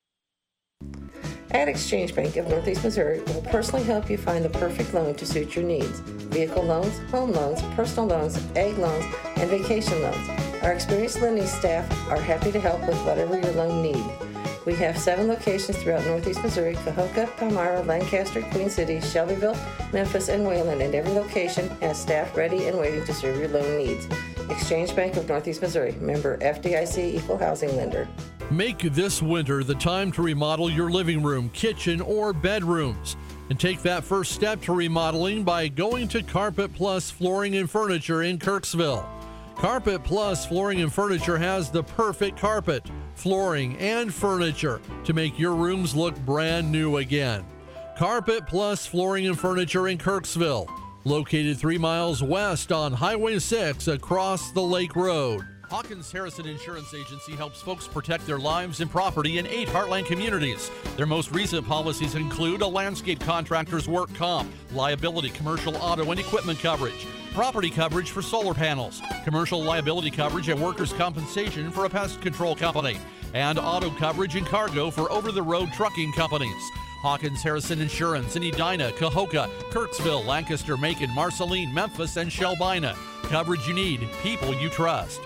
At Exchange Bank of Northeast Missouri, will personally help you find the perfect loan to suit your needs. Vehicle loans, home loans, personal loans, ag loans, and vacation loans. Our experienced lending staff are happy to help with whatever your loan needs. We have 7 locations throughout Northeast Missouri: Cahokia, Palmyra, Lancaster, Queen City, Shelbyville, Memphis, and Wayland, and every location has staff ready and waiting to serve your loan needs. Exchange Bank of Northeast Missouri, member FDIC, equal housing lender. Make this winter the time to remodel your living room, kitchen, or bedrooms. And take that first step to remodeling by going to Carpet Plus Flooring and Furniture in Kirksville. Carpet Plus Flooring and Furniture has the perfect carpet, flooring, and furniture to make your rooms look brand new again. Carpet Plus Flooring and Furniture in Kirksville, located 3 miles west on Highway 6 across the Lake Road. Hawkins Harrison Insurance Agency helps folks protect their lives and property in 8 Heartland communities. Their most recent policies include a landscape contractor's work comp, liability, commercial auto and equipment coverage, property coverage for solar panels, commercial liability coverage and workers' compensation for a pest control company, and auto coverage and cargo for over-the-road trucking companies. Hawkins Harrison Insurance in Edina, Cahokia, Kirksville, Lancaster, Macon, Marceline, Memphis, and Shelbina. Coverage you need, people you trust.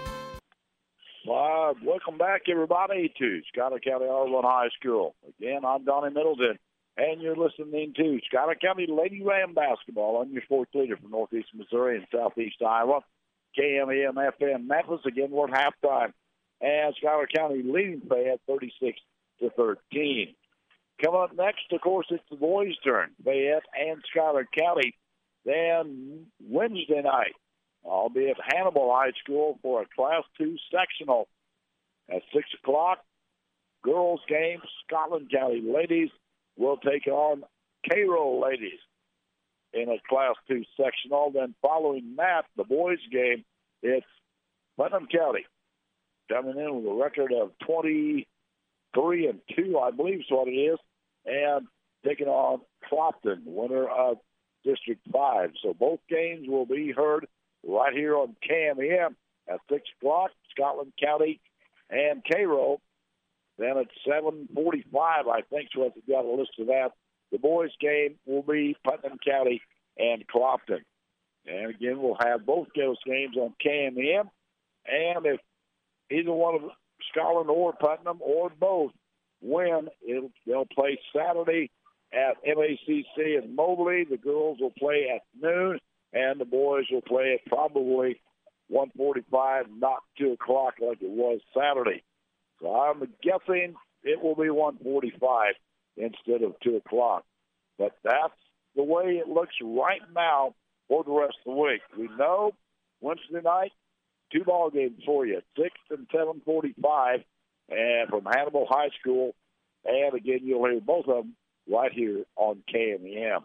Welcome back, everybody, to Schuyler County R1 High School. Again, I'm Donnie Middleton, and you're listening to Schuyler County Lady Ram basketball on your sports leader from Northeast Missouri and Southeast Iowa. KMEM FM Memphis. Again, we're at halftime. And Schuyler County leading Fayette 36-13. Coming up next, of course, it's the boys' turn. Fayette and Schuyler County. Then Wednesday night, I'll be at Hannibal High School for a Class II sectional at 6 o'clock. Girls game, Scotland County ladies will take on Cairo ladies in a Class II sectional. Then following that, the boys game, it's Putnam County coming in with a record of 23-2, I believe is what it is, and taking on Clopton, winner of District 5. So both games will be heard right here on KMEM at 6 o'clock, Scotland County and Cairo. Then at 7:45, I think, so we've got a list of that. The boys' game will be Putnam County and Clopton. And again, we'll have both those games on KMEM. And if either one of Scotland or Putnam or both win, they'll play Saturday at MACC in Mobley. The girls will play at noon, and the boys will play at probably 1:45, not 2 o'clock like it was Saturday. So I'm guessing it will be 1:45 instead of 2 o'clock. But that's the way it looks right now for the rest of the week. We know Wednesday night, 2 ball games for you, 6 and 7:45, and from Hannibal High School. And again, you'll hear both of them right here on KMEM.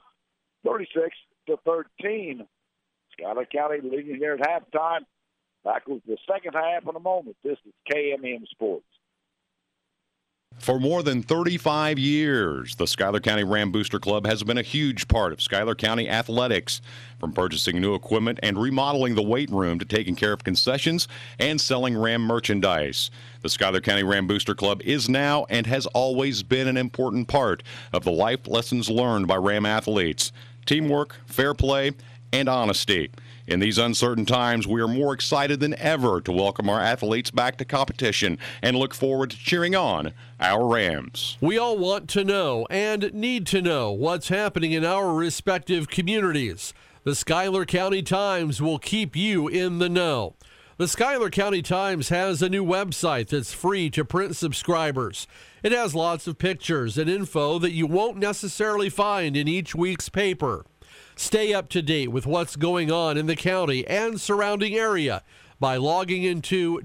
36-13. Schuyler County leading here at halftime. Back with the second half in a moment. This is KMEM Sports. For more than 35 years, the Schuyler County Ram Booster Club has been a huge part of Schuyler County athletics, from purchasing new equipment and remodeling the weight room to taking care of concessions and selling Ram merchandise. The Schuyler County Ram Booster Club is now and has always been an important part of the life lessons learned by Ram athletes: teamwork, fair play, and honesty. In these uncertain times, we are more excited than ever to welcome our athletes back to competition and look forward to cheering on our Rams. We all want to know and need to know what's happening in our respective communities. The Schuyler County Times will keep you in the know. The Schuyler County Times has a new website that's free to print subscribers. It has lots of pictures and info that you won't necessarily find in each week's paper. Stay up to date with what's going on in the county and surrounding area by logging into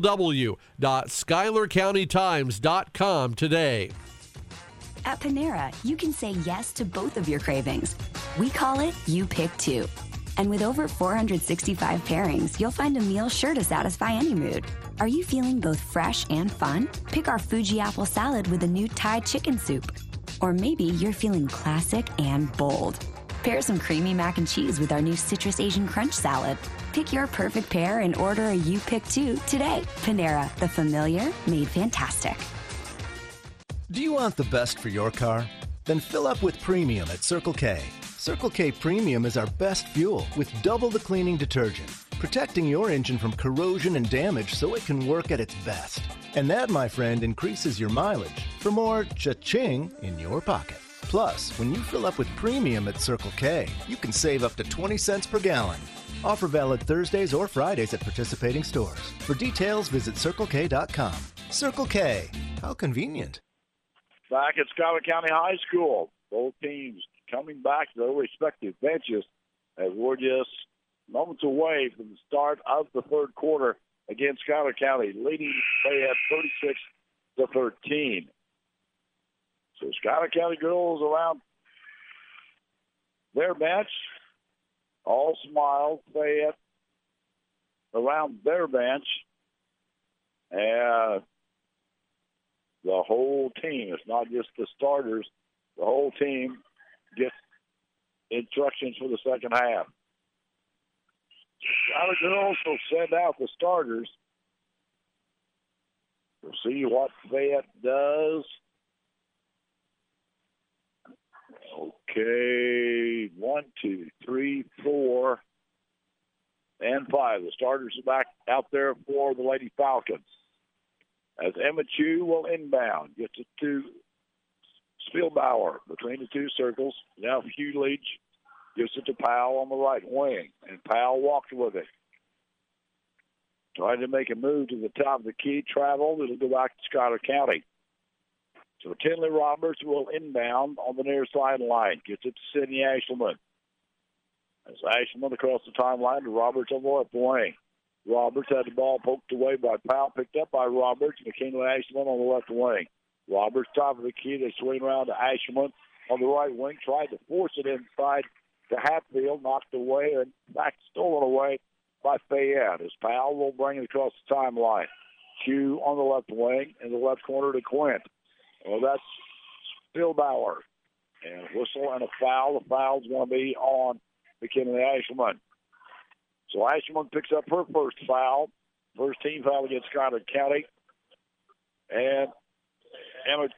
www.schuylercountytimes.com today. At Panera, you can say yes to both of your cravings. We call it You Pick Two. And with over 465 pairings, you'll find a meal sure to satisfy any mood. Are you feeling both fresh and fun? Pick our Fuji apple salad with a new Thai chicken soup. Or maybe you're feeling classic and bold. Pair some creamy mac and cheese with our new Citrus Asian Crunch salad. Pick your perfect pair and order a You Pick Two today. Panera, the familiar made fantastic. Do you want the best for your car? Then fill up with premium at Circle K. Circle K Premium is our best fuel with double the cleaning detergent, protecting your engine from corrosion and damage so it can work at its best. And that, my friend, increases your mileage for more cha-ching in your pocket. Plus, when you fill up with premium at Circle K, you can save up to 20 cents per gallon. Offer valid Thursdays or Fridays at participating stores. For details, visit CircleK.com. Circle K. How convenient. Back at Schuyler County High School, both teams coming back to their respective benches as we're just moments away from the start of the third quarter against Schuyler County, leading Fayette 36-13. So Schuyler County girls around their bench, all smiles. Fayette around their bench, and the whole team, it's not just the starters, the whole team gets instructions for the second half. Schuyler girls will send out the starters. We'll see what Fayette does. Okay, 1, 2, 3, 4, and 5. The starters are back out there for the Lady Falcons. As Emma Chu will inbound, gets it to Spielbauer between the two circles. Now Hulich gives it to Powell on the right wing, and Powell walked with it. Trying to make a move to the top of the key, traveled. It'll go back to Schuyler County. So Tinley Roberts will inbound on the near sideline. Gets it to Sidney Ashelman. As Ashelman across the timeline to Roberts on the left wing. Roberts had the ball poked away by Powell, picked up by Roberts. McKinley Ashelman on the left wing. Roberts top of the key. They swing around to Ashelman on the right wing. Tried to force it inside to Hatfield. Knocked away and back stolen away by Fayette. As Powell will bring it across the timeline. Hugh on the left wing in the left corner to Quint. Well, that's Spielbauer. And a whistle and a foul. The foul's going to be on McKinley Ashelman. So Ashelman picks up her first foul. First team foul against Schuyler County. And Emma,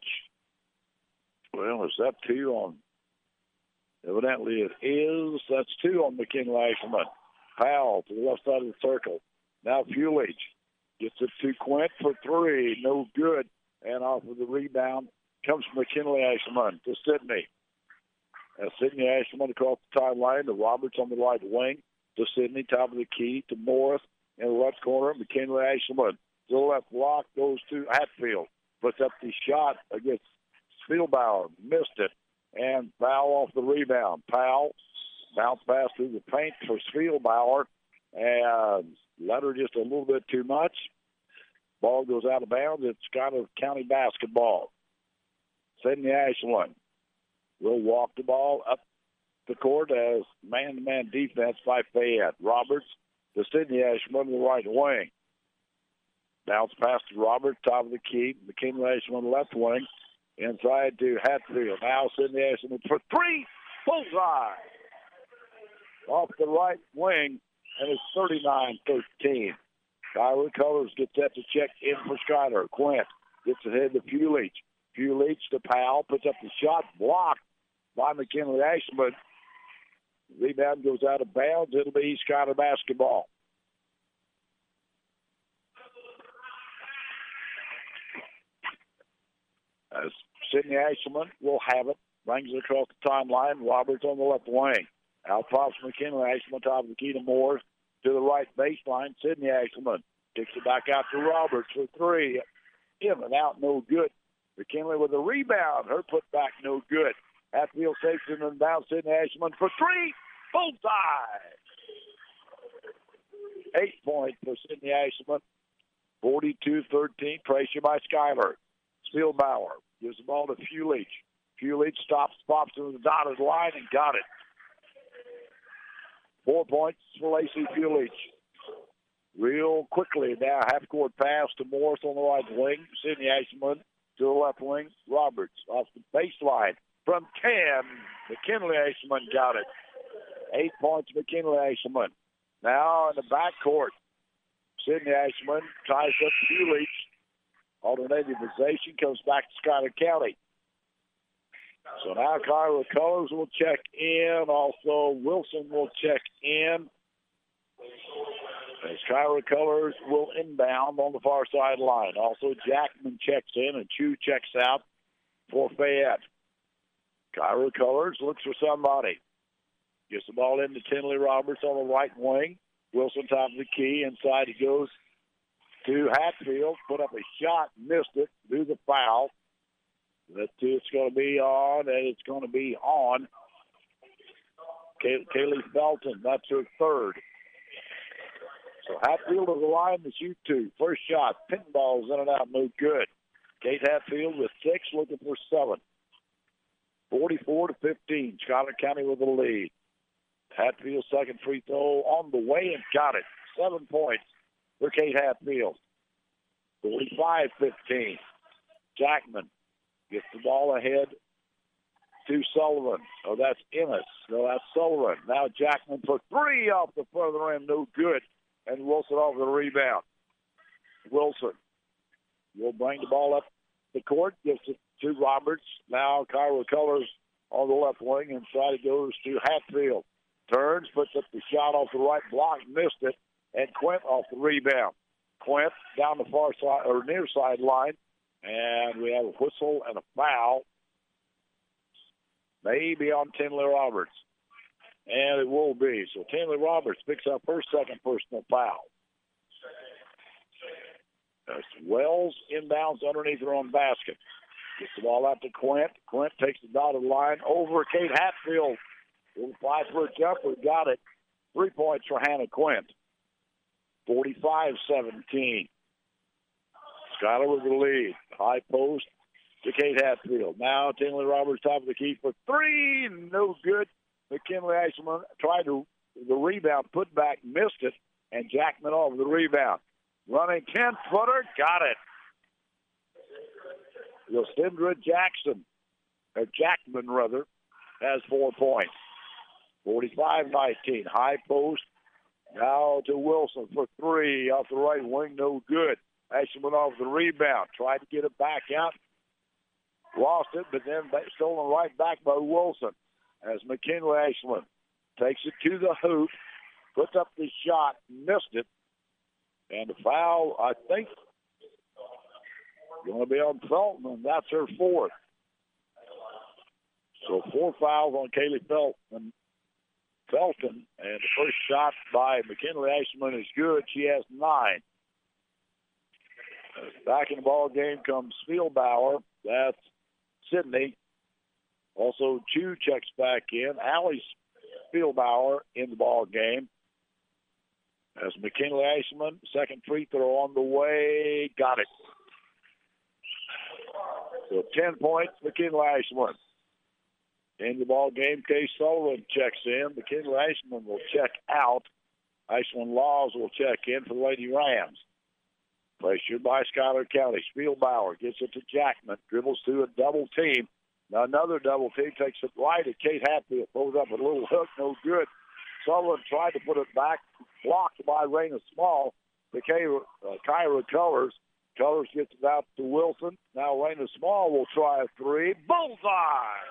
well, is that two on? Evidently it is. That's two on McKinley Ashelman. Powell to the left side of the circle. Now Fulich gets it to Quint for three. No good. And off of the rebound comes McKinley Ashelman to Sidney. As Sidney Ashelman across the timeline to Roberts on the right wing to Sidney, top of the key to Morris in the left corner. McKinley Ashelman to the left block goes to Hatfield. Puts up the shot against Spielbauer. Missed it. And foul off the rebound. Powell bounced pass through the paint for Spielbauer and let her just a little bit too much. Ball goes out of bounds. It's Schuyler County basketball. Sidney Ashelman will walk the ball up the court as man-to-man defense by Fayette. Roberts to Sidney Ashelman on the right wing. Bounce pass to Roberts, top of the key. McKinley Ashelman left wing. Inside to Hatfield. Now Sidney Ashelman for three. Bullseye. Off the right wing, and it's 39-13. Schuyler Colors gets that to check in for Schuyler. Quint gets ahead to Fulich. Fulich to Powell, puts up the shot, blocked by McKinley Ashelman. Rebound goes out of bounds. It'll be Schuyler basketball. As Sidney Ashelman will have it, brings it across the timeline. Roberts on the left wing. Out pops McKinley Ashelman, top of the key to Moore. To the right baseline, Sidney Ashelman kicks it back out to Roberts for three. In and out, no good. McKinley with a rebound. Her put back, no good. Hatfield takes it and down. Sidney Ashelman for three. Bullseye. 8 points for Sidney Ashelman. 42-13. Pressure by Schuyler. Spielbauer gives the ball to Fulich. Fulich stops, pops to the dotted line, and got it. 4 points for Lacey Fulich. Real quickly now, half-court pass to Morris on the right wing. Sidney Ashelman to the left wing. Roberts off the baseline from 10. McKinley Ashelman got it. 8 points, McKinley Ashelman. Now in the backcourt, Sidney Ashelman ties up Fulich. Alternative possession comes back to Schuyler County. So now Schuyler Colors will check in. Also, Wilson will check in. As Schuyler Colors will inbound on the far sideline. Also, Jackman checks in and Chu checks out for Fayette. Schuyler Colors looks for somebody. Gets the ball into Tinley Roberts on the right wing. Wilson top of the key. Inside he goes to Hatfield. Put up a shot. Missed it. Do the foul. It's going to be on, and it's going to be on Kaylee Felton. That's her third. So Hatfield is the line to shoot two. First shot, pinballs in and out, no good. Kate Hatfield with 6, looking for 7. 44-15. Schuyler County with the lead. Hatfield's second free throw on the way and got it. 7 points for Kate Hatfield. 45-15. Jackman gets the ball ahead to Sullivan. Oh, that's Ennis. No, that's Sullivan. Now Jackman for 3 off the further rim. No good. And Wilson off the rebound. Wilson will bring the ball up the court. Gives it to Roberts. Now Schuyler Colors on the left wing. Inside it goes to Hatfield. Turns, puts up the shot off the right block. Missed it. And Quint off the rebound. Quint down the far side or near sideline. And we have a whistle and a foul may be on Tinley Roberts. And it will be. So Tinley Roberts picks up her second personal foul. That's Wells inbounds underneath her own basket. Gets the ball out to Quint. Quint takes the dotted line over Kate Hatfield. Little 5-foot jumper, got it. 3 points for Hannah Quint. 45-17. Schuyler with the lead. High post to Kate Hatfield. Now Tinley Roberts top of the key for three. No good. McKinley Ashman tried the rebound, put back, missed it, and Jackman off the rebound. Running 10-footer, got it. Yosindra Jackman, has 4 points. 45-19. High post. Now to Wilson for three. Off the right wing, no good. Ashman off the rebound. Tried to get it back out. Lost it, but then stolen right back by Wilson. As McKinley Ashman takes it to the hoop. Puts up the shot. Missed it. And the foul, I think, going to be on Felton, and that's her fourth. So 4 fouls on Kaylee Felton. And the first shot by McKinley Ashman is good. She has 9. Back in the ball game comes Spielbauer. That's Sydney. Also, Chu checks back in. Allie Spielbauer in the ball game. As McKinley Ashman, second free throw on the way. Got it. So 10 points, McKinley Ashman. In the ball game, Kay Sullivan checks in. McKinley Ashman will check out. Ashman Laws will check in for the Lady Rams. Pressured by Schuyler County. Spielbauer gets it to Jackman. Dribbles through a double team. Now another double team takes it right at Kate Hatfield. Throws up a little hook, no good. Sullivan tried to put it back. Blocked by Raina Small. The Kyra Colors. Colors gets it out to Wilson. Now Raina Small will try a three. Bullseye!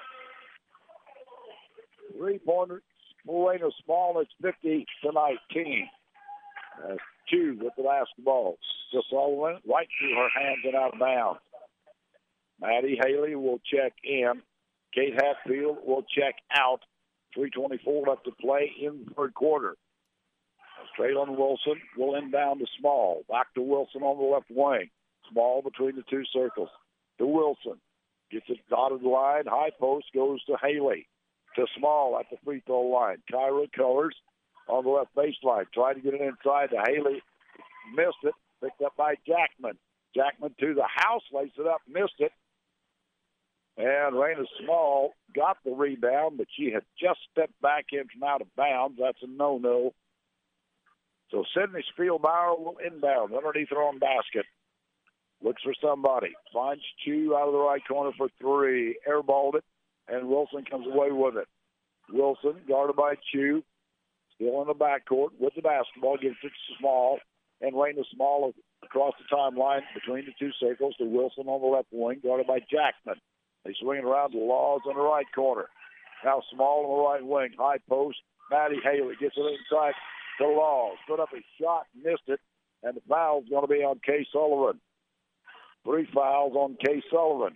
3-pointer for Raina Small. It's 50-19. That's Chu with the basketball. To Sullivan, right through her hands and out of bounds. Maddie Haley will check in. Kate Hatfield will check out. 3:24 left to play in the third quarter. Traylon Wilson will inbound to Small. Back to Wilson on the left wing. Small between the two circles. To Wilson. Gets it dotted line. High post goes to Haley. To Small at the free throw line. Kyra Colors on the left baseline. Tried to get it inside to Haley. Missed it. Picked up by Jackman. Jackman to the house. Lays it up. Missed it. And Raina Small got the rebound, but she had just stepped back in from out of bounds. That's a no-no. So Sydney Spielbauer will inbound underneath her own basket. Looks for somebody. Finds Chu out of the right corner for three. Airballed it, and Wilson comes away with it. Wilson, guarded by Chu, still in the backcourt with the basketball. Gives it to Small, and Raina Small across the timeline between the two circles to Wilson on the left wing, guarded by Jackman. They swing it around to Laws on the right corner. Now Small on the right wing. High post. Maddie Haley gets it inside to Laws. Put up a shot, missed it, and the foul's going to be on Kay Sullivan. 3 fouls on Kay Sullivan.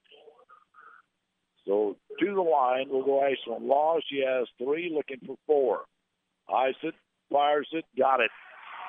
So to the line will go Ashland Laws. She has 3, looking for 4. Eyes it, fires it, got it.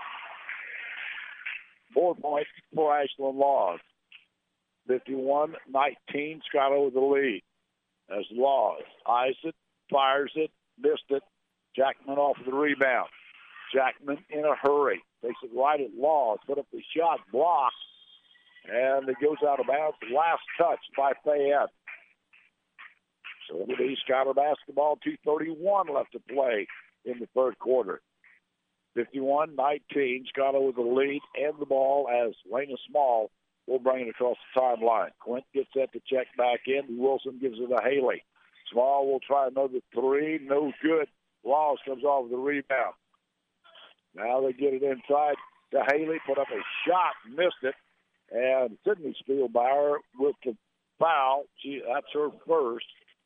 4 points for Ashland Laws. 51-19, Schuyler with the lead. As Laws eyes it, fires it, missed it. Jackman off of the rebound. Jackman in a hurry. Takes it right at Laws. Put up the shot, blocked, and it goes out of bounds. Last touch by Fayette. So it'll be Schuyler basketball. 2:31 left to play in the third quarter. 51-19, Schuyler with the lead and the ball as Raina Small will bring it across the timeline. Quint gets that to check back in. Wilson gives it to Haley. Small will try another 3. No good. Laws comes off the rebound. Now they get it inside to Haley. Put up a shot. Missed it. And Sydney Spielbauer with the foul. That's her first.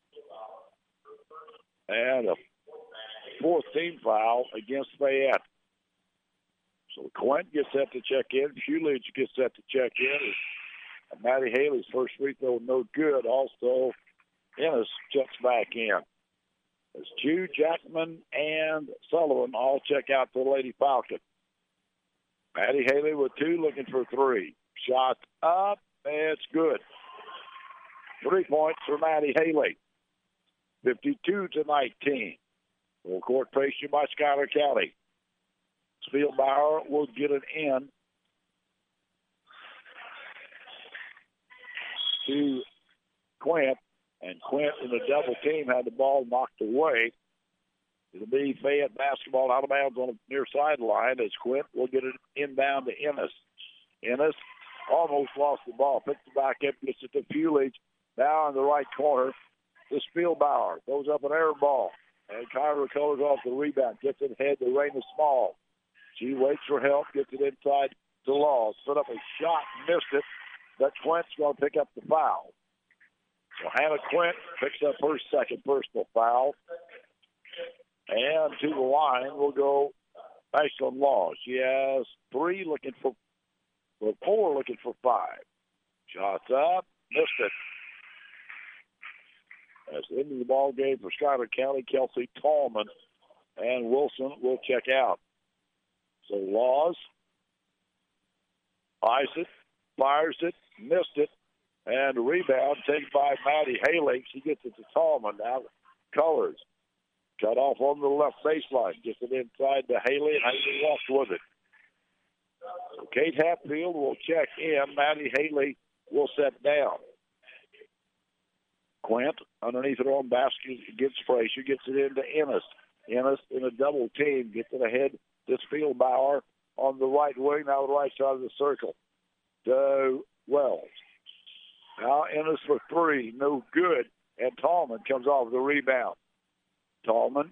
And a 4th team foul against Fayette. So Quint gets that to check in. Schulich gets that to check in. And Maddie Haley's first free throw, no good. Also, Ennis checks back in. As Chew, Jackman, and Sullivan all check out for the Lady Falcon. Maddie Haley with 2, looking for 3. Shot up, and it's good. 3 points for Maddie Haley. 52-19. Full court pressure by Schuyler County. Spielbauer will get it in to Quint, and Quint in the double team had the ball knocked away. It'll be Fayette basketball out of bounds on the near sideline as Quint will get it inbound to Ennis. Ennis almost lost the ball, picks it back up, gets it to Fulich. Now in the right corner to Spielbauer. Goes up an air ball. And Kyra Colors off the rebound. Gets it ahead to Raina Small. She waits for help. Gets it inside to Laws. Put up a shot. Missed it. But Quint's going to pick up the foul. So Hannah Quint picks up her second personal foul. And to the line will go Ashlyn Laws. She has 4 looking for 5. Shots up. Missed it. That's the end of the ball game for Schuyler County. Kelsey Tallman and Wilson will check out. So Laws eyes it, fires it, missed it, and the rebound taken by Maddie Haley. She gets it to Tallman. Now Colors cut off on the left baseline. Gets it inside to Haley, and Haley walks with it. So Kate Hatfield will check in. Maddie Haley will set down. Quint underneath her own basket gets Frazier, gets it into Ennis. Ennis in a double team, gets it ahead to Spielbauer on the right wing, now the right side of the circle. To Wells. Now Ennis for 3, no good. And Tallman comes off the rebound. Tallman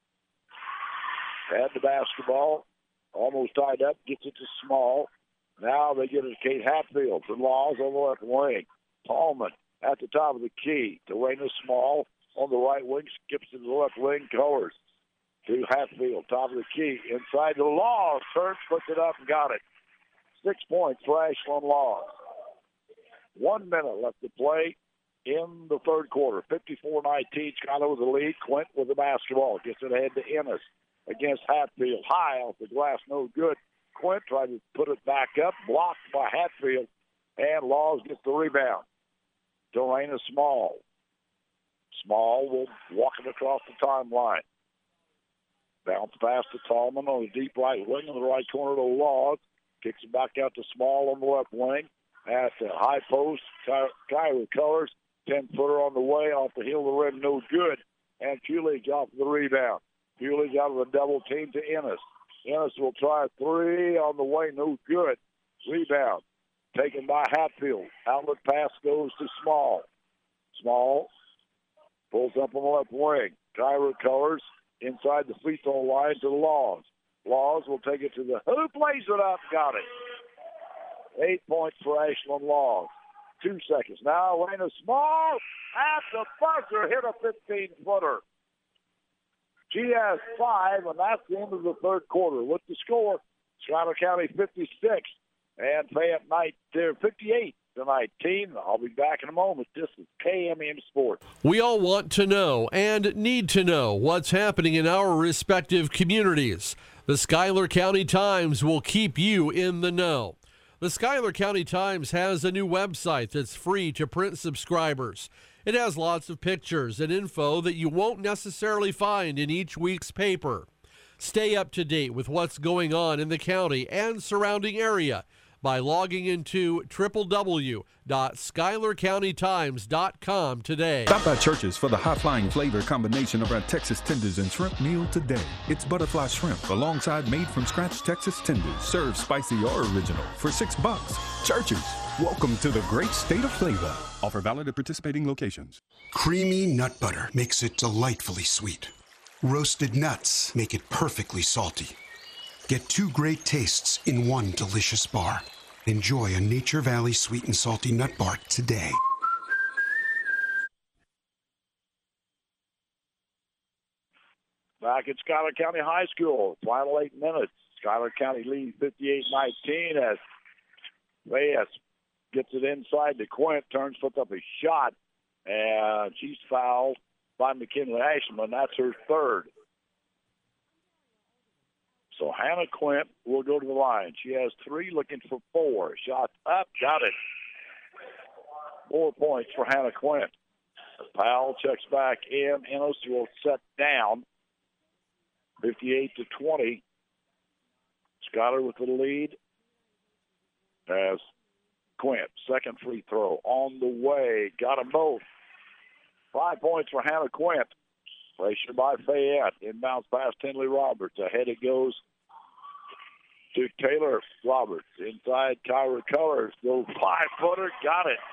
had the basketball, almost tied up, gets it to Small. Now they get it to Kate Hatfield for Laws on the left wing. Tallman at the top of the key to Raina Small on the right wing, skips to the left wing, Colors to Hatfield, top of the key, inside the Laws, turns, puts it up and got it. 6 points for Ashlyn Laws. 1 minute left to play in the third quarter. 54-19, Schuyler with the lead. Quint with the basketball, gets it ahead to Ennis against Hatfield. High off the glass, no good. Quint tried to put it back up, blocked by Hatfield, and Laws gets the rebound. Dorena Small. Small will walk it across the timeline. Bounce pass to Tallman on the deep right wing in the right corner to Laws. Kicks it back out to Small on the left wing. At the high post, Kyra Colors. 10-footer on the way, off the heel of the rim, no good. And Fulich off the rebound. Fulich out of the double team to Ennis. Ennis will try a 3 on the way, no good. Rebound taken by Hatfield. Outlet pass goes to Small. Small pulls up on the left wing. Kyra Colors inside the free throw line to Laws. Laws will take it to the hoop, lays it up, got it. 8 points for Ashlyn Laws. 2 seconds. Now Elena Small at the buzzer hit a 15-footer. She has 5, and that's the end of the third quarter. With the score, Schuyler County 56 and Fayette Knight 58 to 19. I'll be back in a moment. This is KMM Sports. We all want to know and need to know what's happening in our respective communities. The Schuyler County Times will keep you in the know. The Schuyler County Times has a new website that's free to print subscribers. It has lots of pictures and info that you won't necessarily find in each week's paper. Stay up to date with what's going on in the county and surrounding area by logging into www.schuylercountytimes.com today. Stop by Church's for the high-flying flavor combination of our Texas tenders and shrimp meal today. It's butterfly shrimp alongside made-from-scratch Texas tenders, served spicy or original for $6. Church's, welcome to the great state of flavor. Offer valid at participating locations. Creamy nut butter makes it delightfully sweet. Roasted nuts make it perfectly salty. Get 2 great tastes in one delicious bar. Enjoy a Nature Valley sweet and salty nut bar today. Back at Schuyler County High School, final 8 minutes. Schuyler County leads 58-19 as Reyes gets it inside to Quint, turns, puts up a shot, and she's fouled by McKinley Ashman. That's her third. So Hannah Quint will go to the line. She has 3, looking for 4. Shot up, got it. 4 points for Hannah Quint. Powell checks back in. Ennis will set down. 58-20. Schuyler with the lead as Quint. Second free throw on the way. Got them both. 5 points for Hannah Quint. Pressure by Fayette. Inbounds past Tinley Roberts. Ahead it goes to Taylor Roberts. Inside Kyra Colors. Go 5-footer. Got it.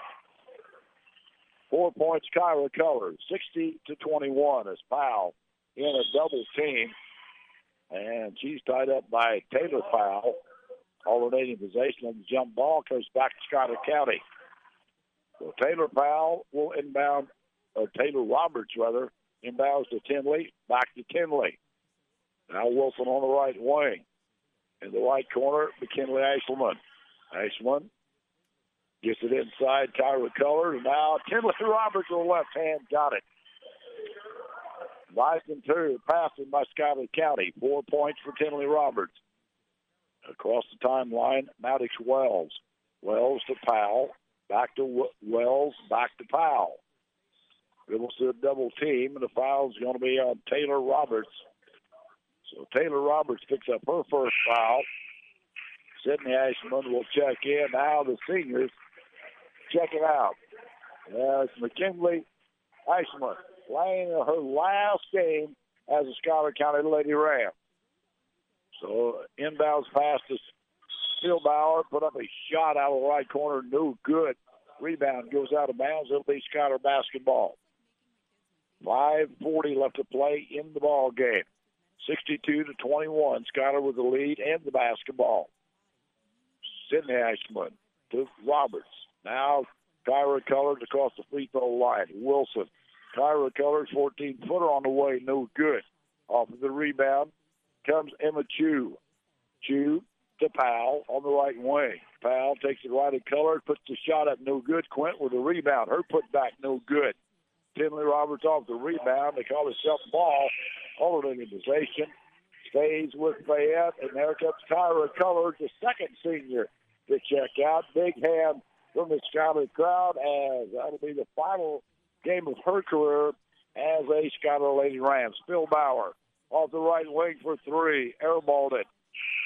4 points Kyra Colors. 60-21 as Powell in a double team. And she's tied up by Taylor Powell. Alternating possession on the jump ball comes back to Schuyler County. So Taylor Powell will inbound, Taylor Roberts rather, inbounds to Tinley, back to Tinley. Now Wilson on the right wing. In the right corner, McKinley Ashman. Ashman gets it inside, Kyra Color. Now Tinley Roberts on the left hand, got it. Nice interior passing by Schuyler County. 4 points for Tinley Roberts. Across the timeline, Maddox Wells. Wells to Powell. Back to Wells, back to Powell. Dribbles to a double team, and the foul's going to be on Taylor Roberts. So Taylor Roberts picks up her first foul. Sydney Ashman will check in. Now the seniors check it out. It's McKinley Ashman playing her last game as a Schuyler County Lady Ram. So inbounds pass to Spielbauer, put up a shot out of the right corner, no good. Rebound goes out of bounds. It'll be Schuyler basketball. 5:40 left to play in the ball game. 62-21. Schuyler with the lead and the basketball. Sydney Ashman to Roberts. Now Kyra Colors across the free throw line. Wilson. Kyra Colors, 14-footer on the way, no good. Off of the rebound comes Emma Chu. Chu to Powell on the right wing. Powell takes it right at Colors, puts the shot up, no good. Quint with the rebound. Her putback, no good. Tinley Roberts off the rebound. They call it self-ball. Alternating possession. Stays with Fayette, and there comes Kyra Colors, the second senior, to check out. Big hand from the Schuyler crowd, as that'll be the final game of her career as a Schuyler Lady Ram. Spielbauer off the right wing for 3. Airballed it.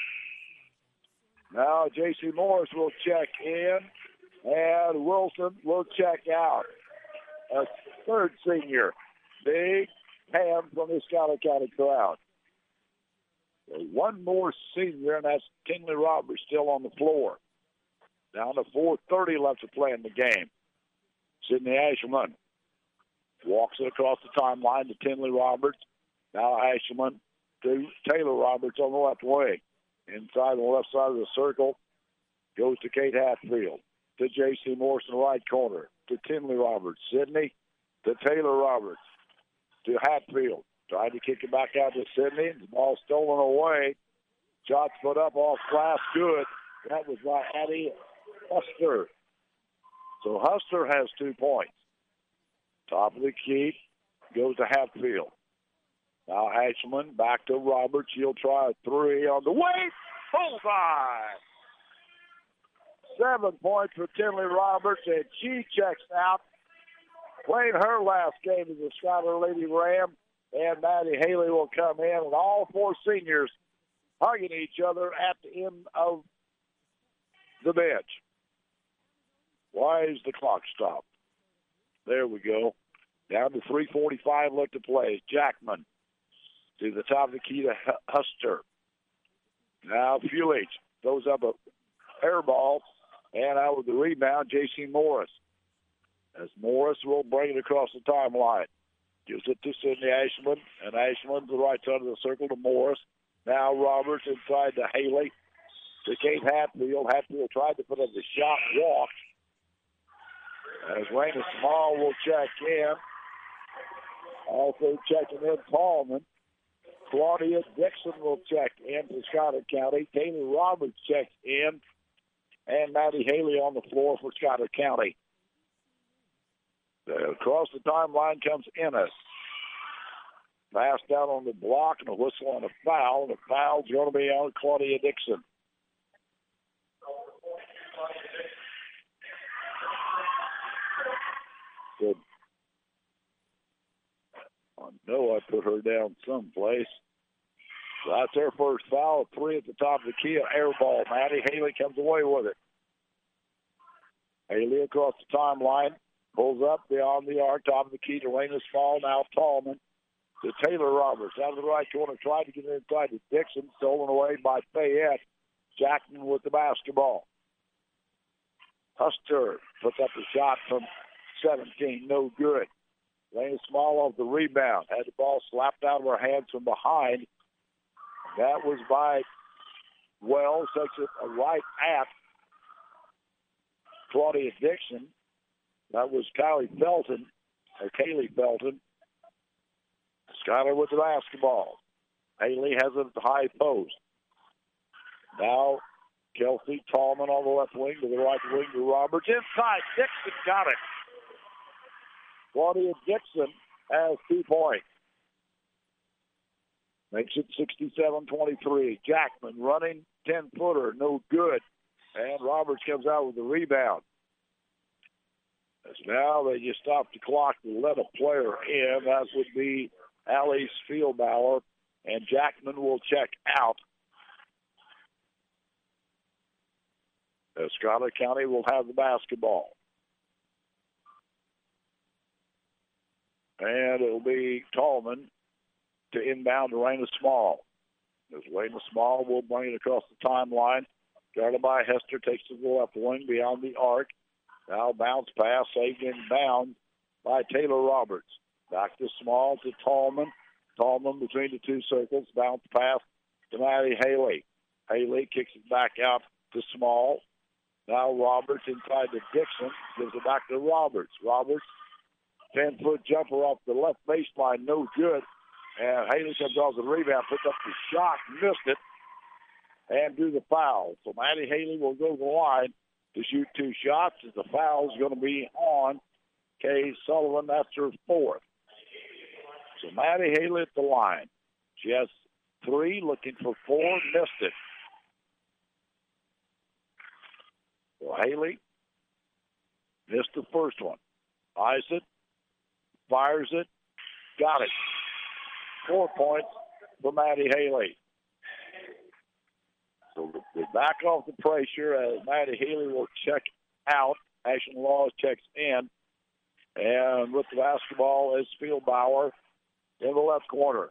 Now J.C. Morris will check in, and Wilson will check out. A third senior. Big hand from the Schuyler County crowd. So one more senior, and that's Tinley Roberts still on the floor. Down to 4:30 left to play in the game. Sydney Ashman walks it across the timeline to Tinley Roberts. Now Ashman to Taylor Roberts on the left wing. Inside the left side of the circle goes to Kate Hatfield. To J.C. Morris in the right corner. To Tinley Roberts. Sydney to Taylor Roberts. To Hatfield. Tried to kick it back out to Sydney. The ball stolen away. Shots put up off glass. Good. That was by Addie Huster. So Huster has 2 points. Top of the key goes to Hatfield. Now Ashman back to Roberts. She'll try a 3 on the way. Bullseye. 7 points for Tinley Roberts, and she checks out. Played her last game as a Schuyler Lady Ram, and Maddie Haley will come in, and all 4 seniors hugging each other at the end of the bench. Why is the clock stopped? There we go. Down to 3:45 left to play. Jackman to the top of the key to Huster. Now Fulich throws up a air ball, and out with the rebound, J.C. Morris. As Morris will bring it across the timeline. Gives it to Sydney Ashman, and Ashman to the right side of the circle to Morris. Now Roberts inside to Haley. To Kate Hatfield. Hatfield tried to put up the shot, walked. As Raina Small will check in. Also checking in Tallman. Claudia Dixon will check in for Schuyler County. Taylor Roberts checks in. And Maddie Haley on the floor for Schuyler County. Across the timeline comes Ennis. Pass down on the block and a whistle on a foul. The foul's going to be on Claudia Dixon. Good. I know I put her down someplace. So that's her first foul. 3 at the top of the key. An air ball. Maddie Haley comes away with it. Haley across the timeline. Pulls up beyond the arc. Top of the key to Lena Small. Now Tallman to Taylor Roberts. Out of the right corner. Tried to get inside to Dixon. Stolen away by Fayette. Jackman with the basketball. Huster puts up a shot from 17. No good. Lane Small off the rebound. Had the ball slapped out of her hands from behind. That was by Wells. Takes it right at Claudia Dixon. That was Kaylee Felton. Skyler with the basketball. Haley has it at the high post. Now Kelsey Tallman on the left wing to the right wing to Roberts. Inside, Dixon got it. Claudia Dixon has 2 points. Makes it 67-23. Jackman running 10-footer, no good. And Roberts comes out with the rebound. As now they just stop the clock to let a player in. That would be Alice Spielbauer. And Jackman will check out. As Schuyler County will have the basketball. And it'll be Tallman to inbound to Lena Small. As Lena Small will bring it across the timeline. Guarded by Hester, takes to the left wing beyond the arc. Now bounce pass, saved in bounds by Taylor Roberts. Back to Small to Tallman. Tallman between the 2 circles. Bounce pass to Maddie Haley. Haley kicks it back out to Small. Now Roberts inside to Dixon. Gives it back to Roberts. Roberts, 10-foot jumper off the left baseline, no good. And Haley comes off the rebound, puts up the shot, missed it, and do the foul. So Maddie Haley will go to the line to shoot 2 shots. As the foul is going to be on Kay Sullivan. That's her 4th. So Maddie Haley at the line. She has 3, looking for 4, missed it. So Haley missed the first one. Eyes it, fires it, got it. 4 points for Maddie Haley. So we back off the pressure as Maddie Haley will check out. Ashton Laws checks in. And with the basketball is Spielbauer in the left corner.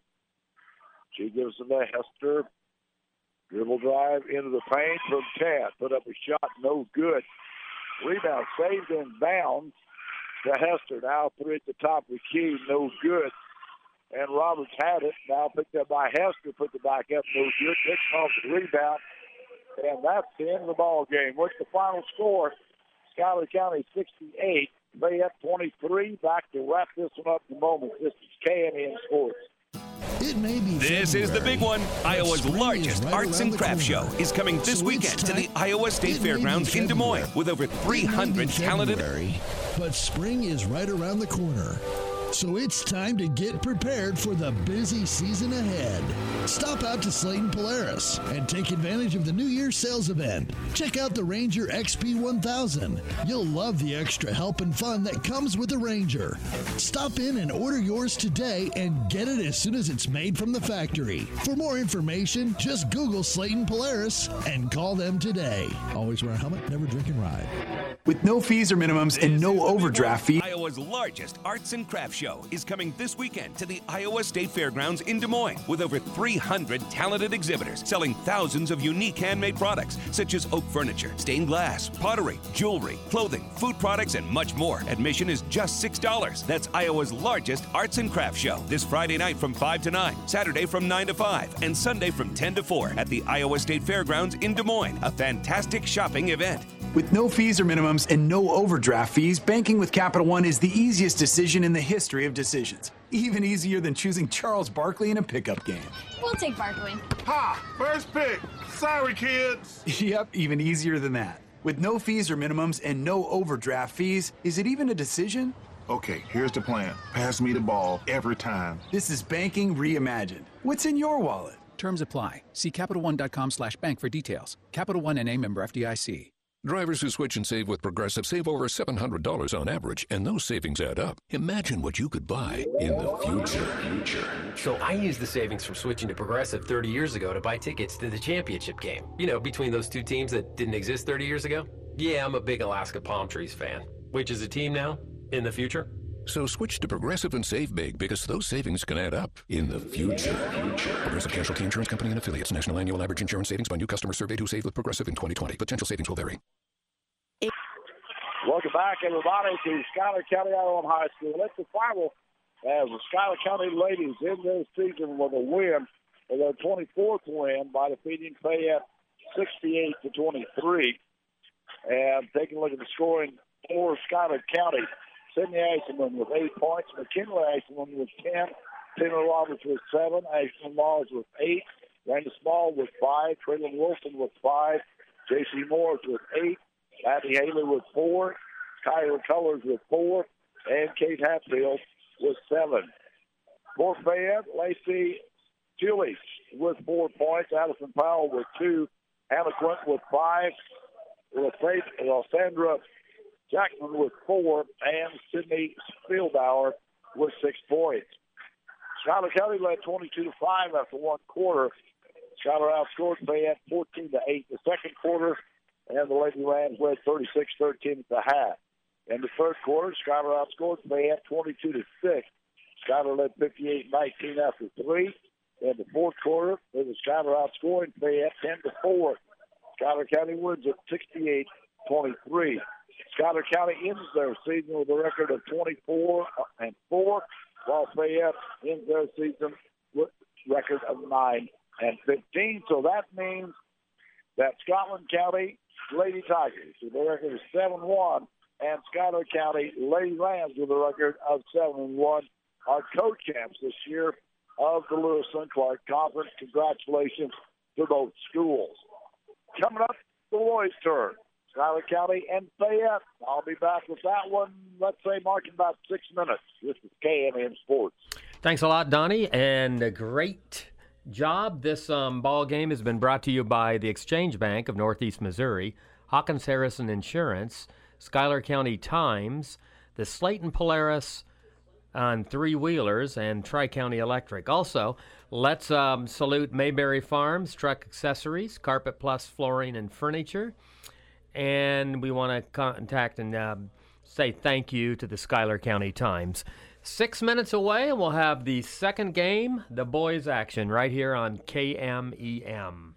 She gives it to Hester. Dribble drive into the paint from 10. Put up a shot, no good. Rebound saved in bounds to Hester. Now 3 at the top of the key, no good. And Roberts had it. Now picked up by Hester. Put it back up, no good. Dixon off the rebound. And that's the end of the ball game. What's the final score? Schuyler County 68, Fayette 23. Back to wrap this one up in a moment. This is KNN Sports. It may be This is the big one. Iowa's largest arts and crafts show is coming this weekend to the Iowa State Fairgrounds in Des Moines with over 300 talented. But spring is right around the corner. So it's time to get prepared for the busy season ahead. Stop out to Slayton Polaris and take advantage of the New Year's sales event. Check out the Ranger XP 1000. You'll love the extra help and fun that comes with the Ranger. Stop in and order yours today and get it as soon as it's made from the factory. For more information, just Google Slayton Polaris and call them today. Always wear a helmet, never drink and ride. With no fees or minimums and no overdraft fee. Iowa's largest arts and crafts show is coming this weekend to the Iowa State Fairgrounds in Des Moines with over 300 talented exhibitors selling thousands of unique handmade products such as oak furniture, stained glass, pottery, jewelry, clothing, food products, and much more. Admission is just $6. That's Iowa's largest arts and crafts show this Friday night from 5 to 9, Saturday from 9 to 5, and Sunday from 10 to 4 at the Iowa State Fairgrounds in Des Moines. A fantastic shopping event. With no fees or minimums and no overdraft fees, banking with Capital One is the easiest decision in the history of decisions. Even easier than choosing Charles Barkley in a pickup game. We'll take Barkley. Ha! First pick. Sorry, kids. Yep, even easier than that. With no fees or minimums and no overdraft fees, is it even a decision? Okay, here's the plan. Pass me the ball every time. This is banking reimagined. What's in your wallet? Terms apply. See CapitalOne.com/bank for details. Capital One NA, member FDIC. Drivers who switch and save with Progressive save over $700 on average, and those savings add up. Imagine what you could buy in the future. So I used the savings from switching to Progressive 30 years ago to buy tickets to the championship game. You know, between those two teams that didn't exist 30 years ago. Yeah, I'm a big Alaska Palm Trees fan. Which is a team now? In the future? So switch to Progressive and save big, because those savings can add up in the future. Progressive Casualty Insurance Company and Affiliates. National annual average insurance savings by new customers surveyed who saved with Progressive in 2020. Potential savings will vary. Welcome back, everybody, to Schuyler County Iowa High School. It's the final as the Schuyler County ladies end this season with a win, with their 24th win by defeating Fayette 68-23. And taking a look at the scoring for Schuyler County, Sydney Eisenman with 8 points, McKinley Eisenman with 10, Tina Roberts with 7, Ashton Laws with 8, Randy Small with 5, Traylon Wilson with 5, J.C. Morris with 8, Abby Haley with 4, Kyler Colors with 4, and Kate Hatfield with 7. For Fayette, Lacey Julie with 4 points, Addison Powell with 2, Hannah Quint with 5, Sandra Jackman with 4, and Sydney Spielbauer with 6 points. Schuyler County led 22-5 after one quarter. Schuyler outscored Fayette 14-8 the second quarter, and the Lady Rams led 36-13 at the half. In the third quarter, Schuyler outscored Fayette 22-6. Schuyler led 58-19 after 3. In the fourth quarter, it was Schuyler outscoring Fayette 10-4. Schuyler County wins at 68-23. Schuyler County ends their season with a record of 24-4, while Fayette ends their season with a record of 9-15. So that means that Scotland County Lady Tigers with a record of 7-1, and Schuyler County Lady Rams with a record of 7-1 are co-champs this year of the Lewis and Clark Conference. Congratulations to both schools. Coming up, the boys' turn. Schuyler County and Fayette. I'll be back with that one, let's say, Mark, in about 6 minutes. This is KNN Sports. Thanks a lot, Donnie, and a great job. This ball game has been brought to you by the Exchange Bank of Northeast Missouri, Hawkins Harrison Insurance, Schuyler County Times, the Slayton Polaris on three-wheelers, and Tri-County Electric. Also, let's salute Mayberry Farms, Truck Accessories, Carpet Plus Flooring and Furniture. And we want to contact and say thank you to the Schuyler County Times. 6 minutes away, and we'll have the second game, the boys' action, right here on KMEM.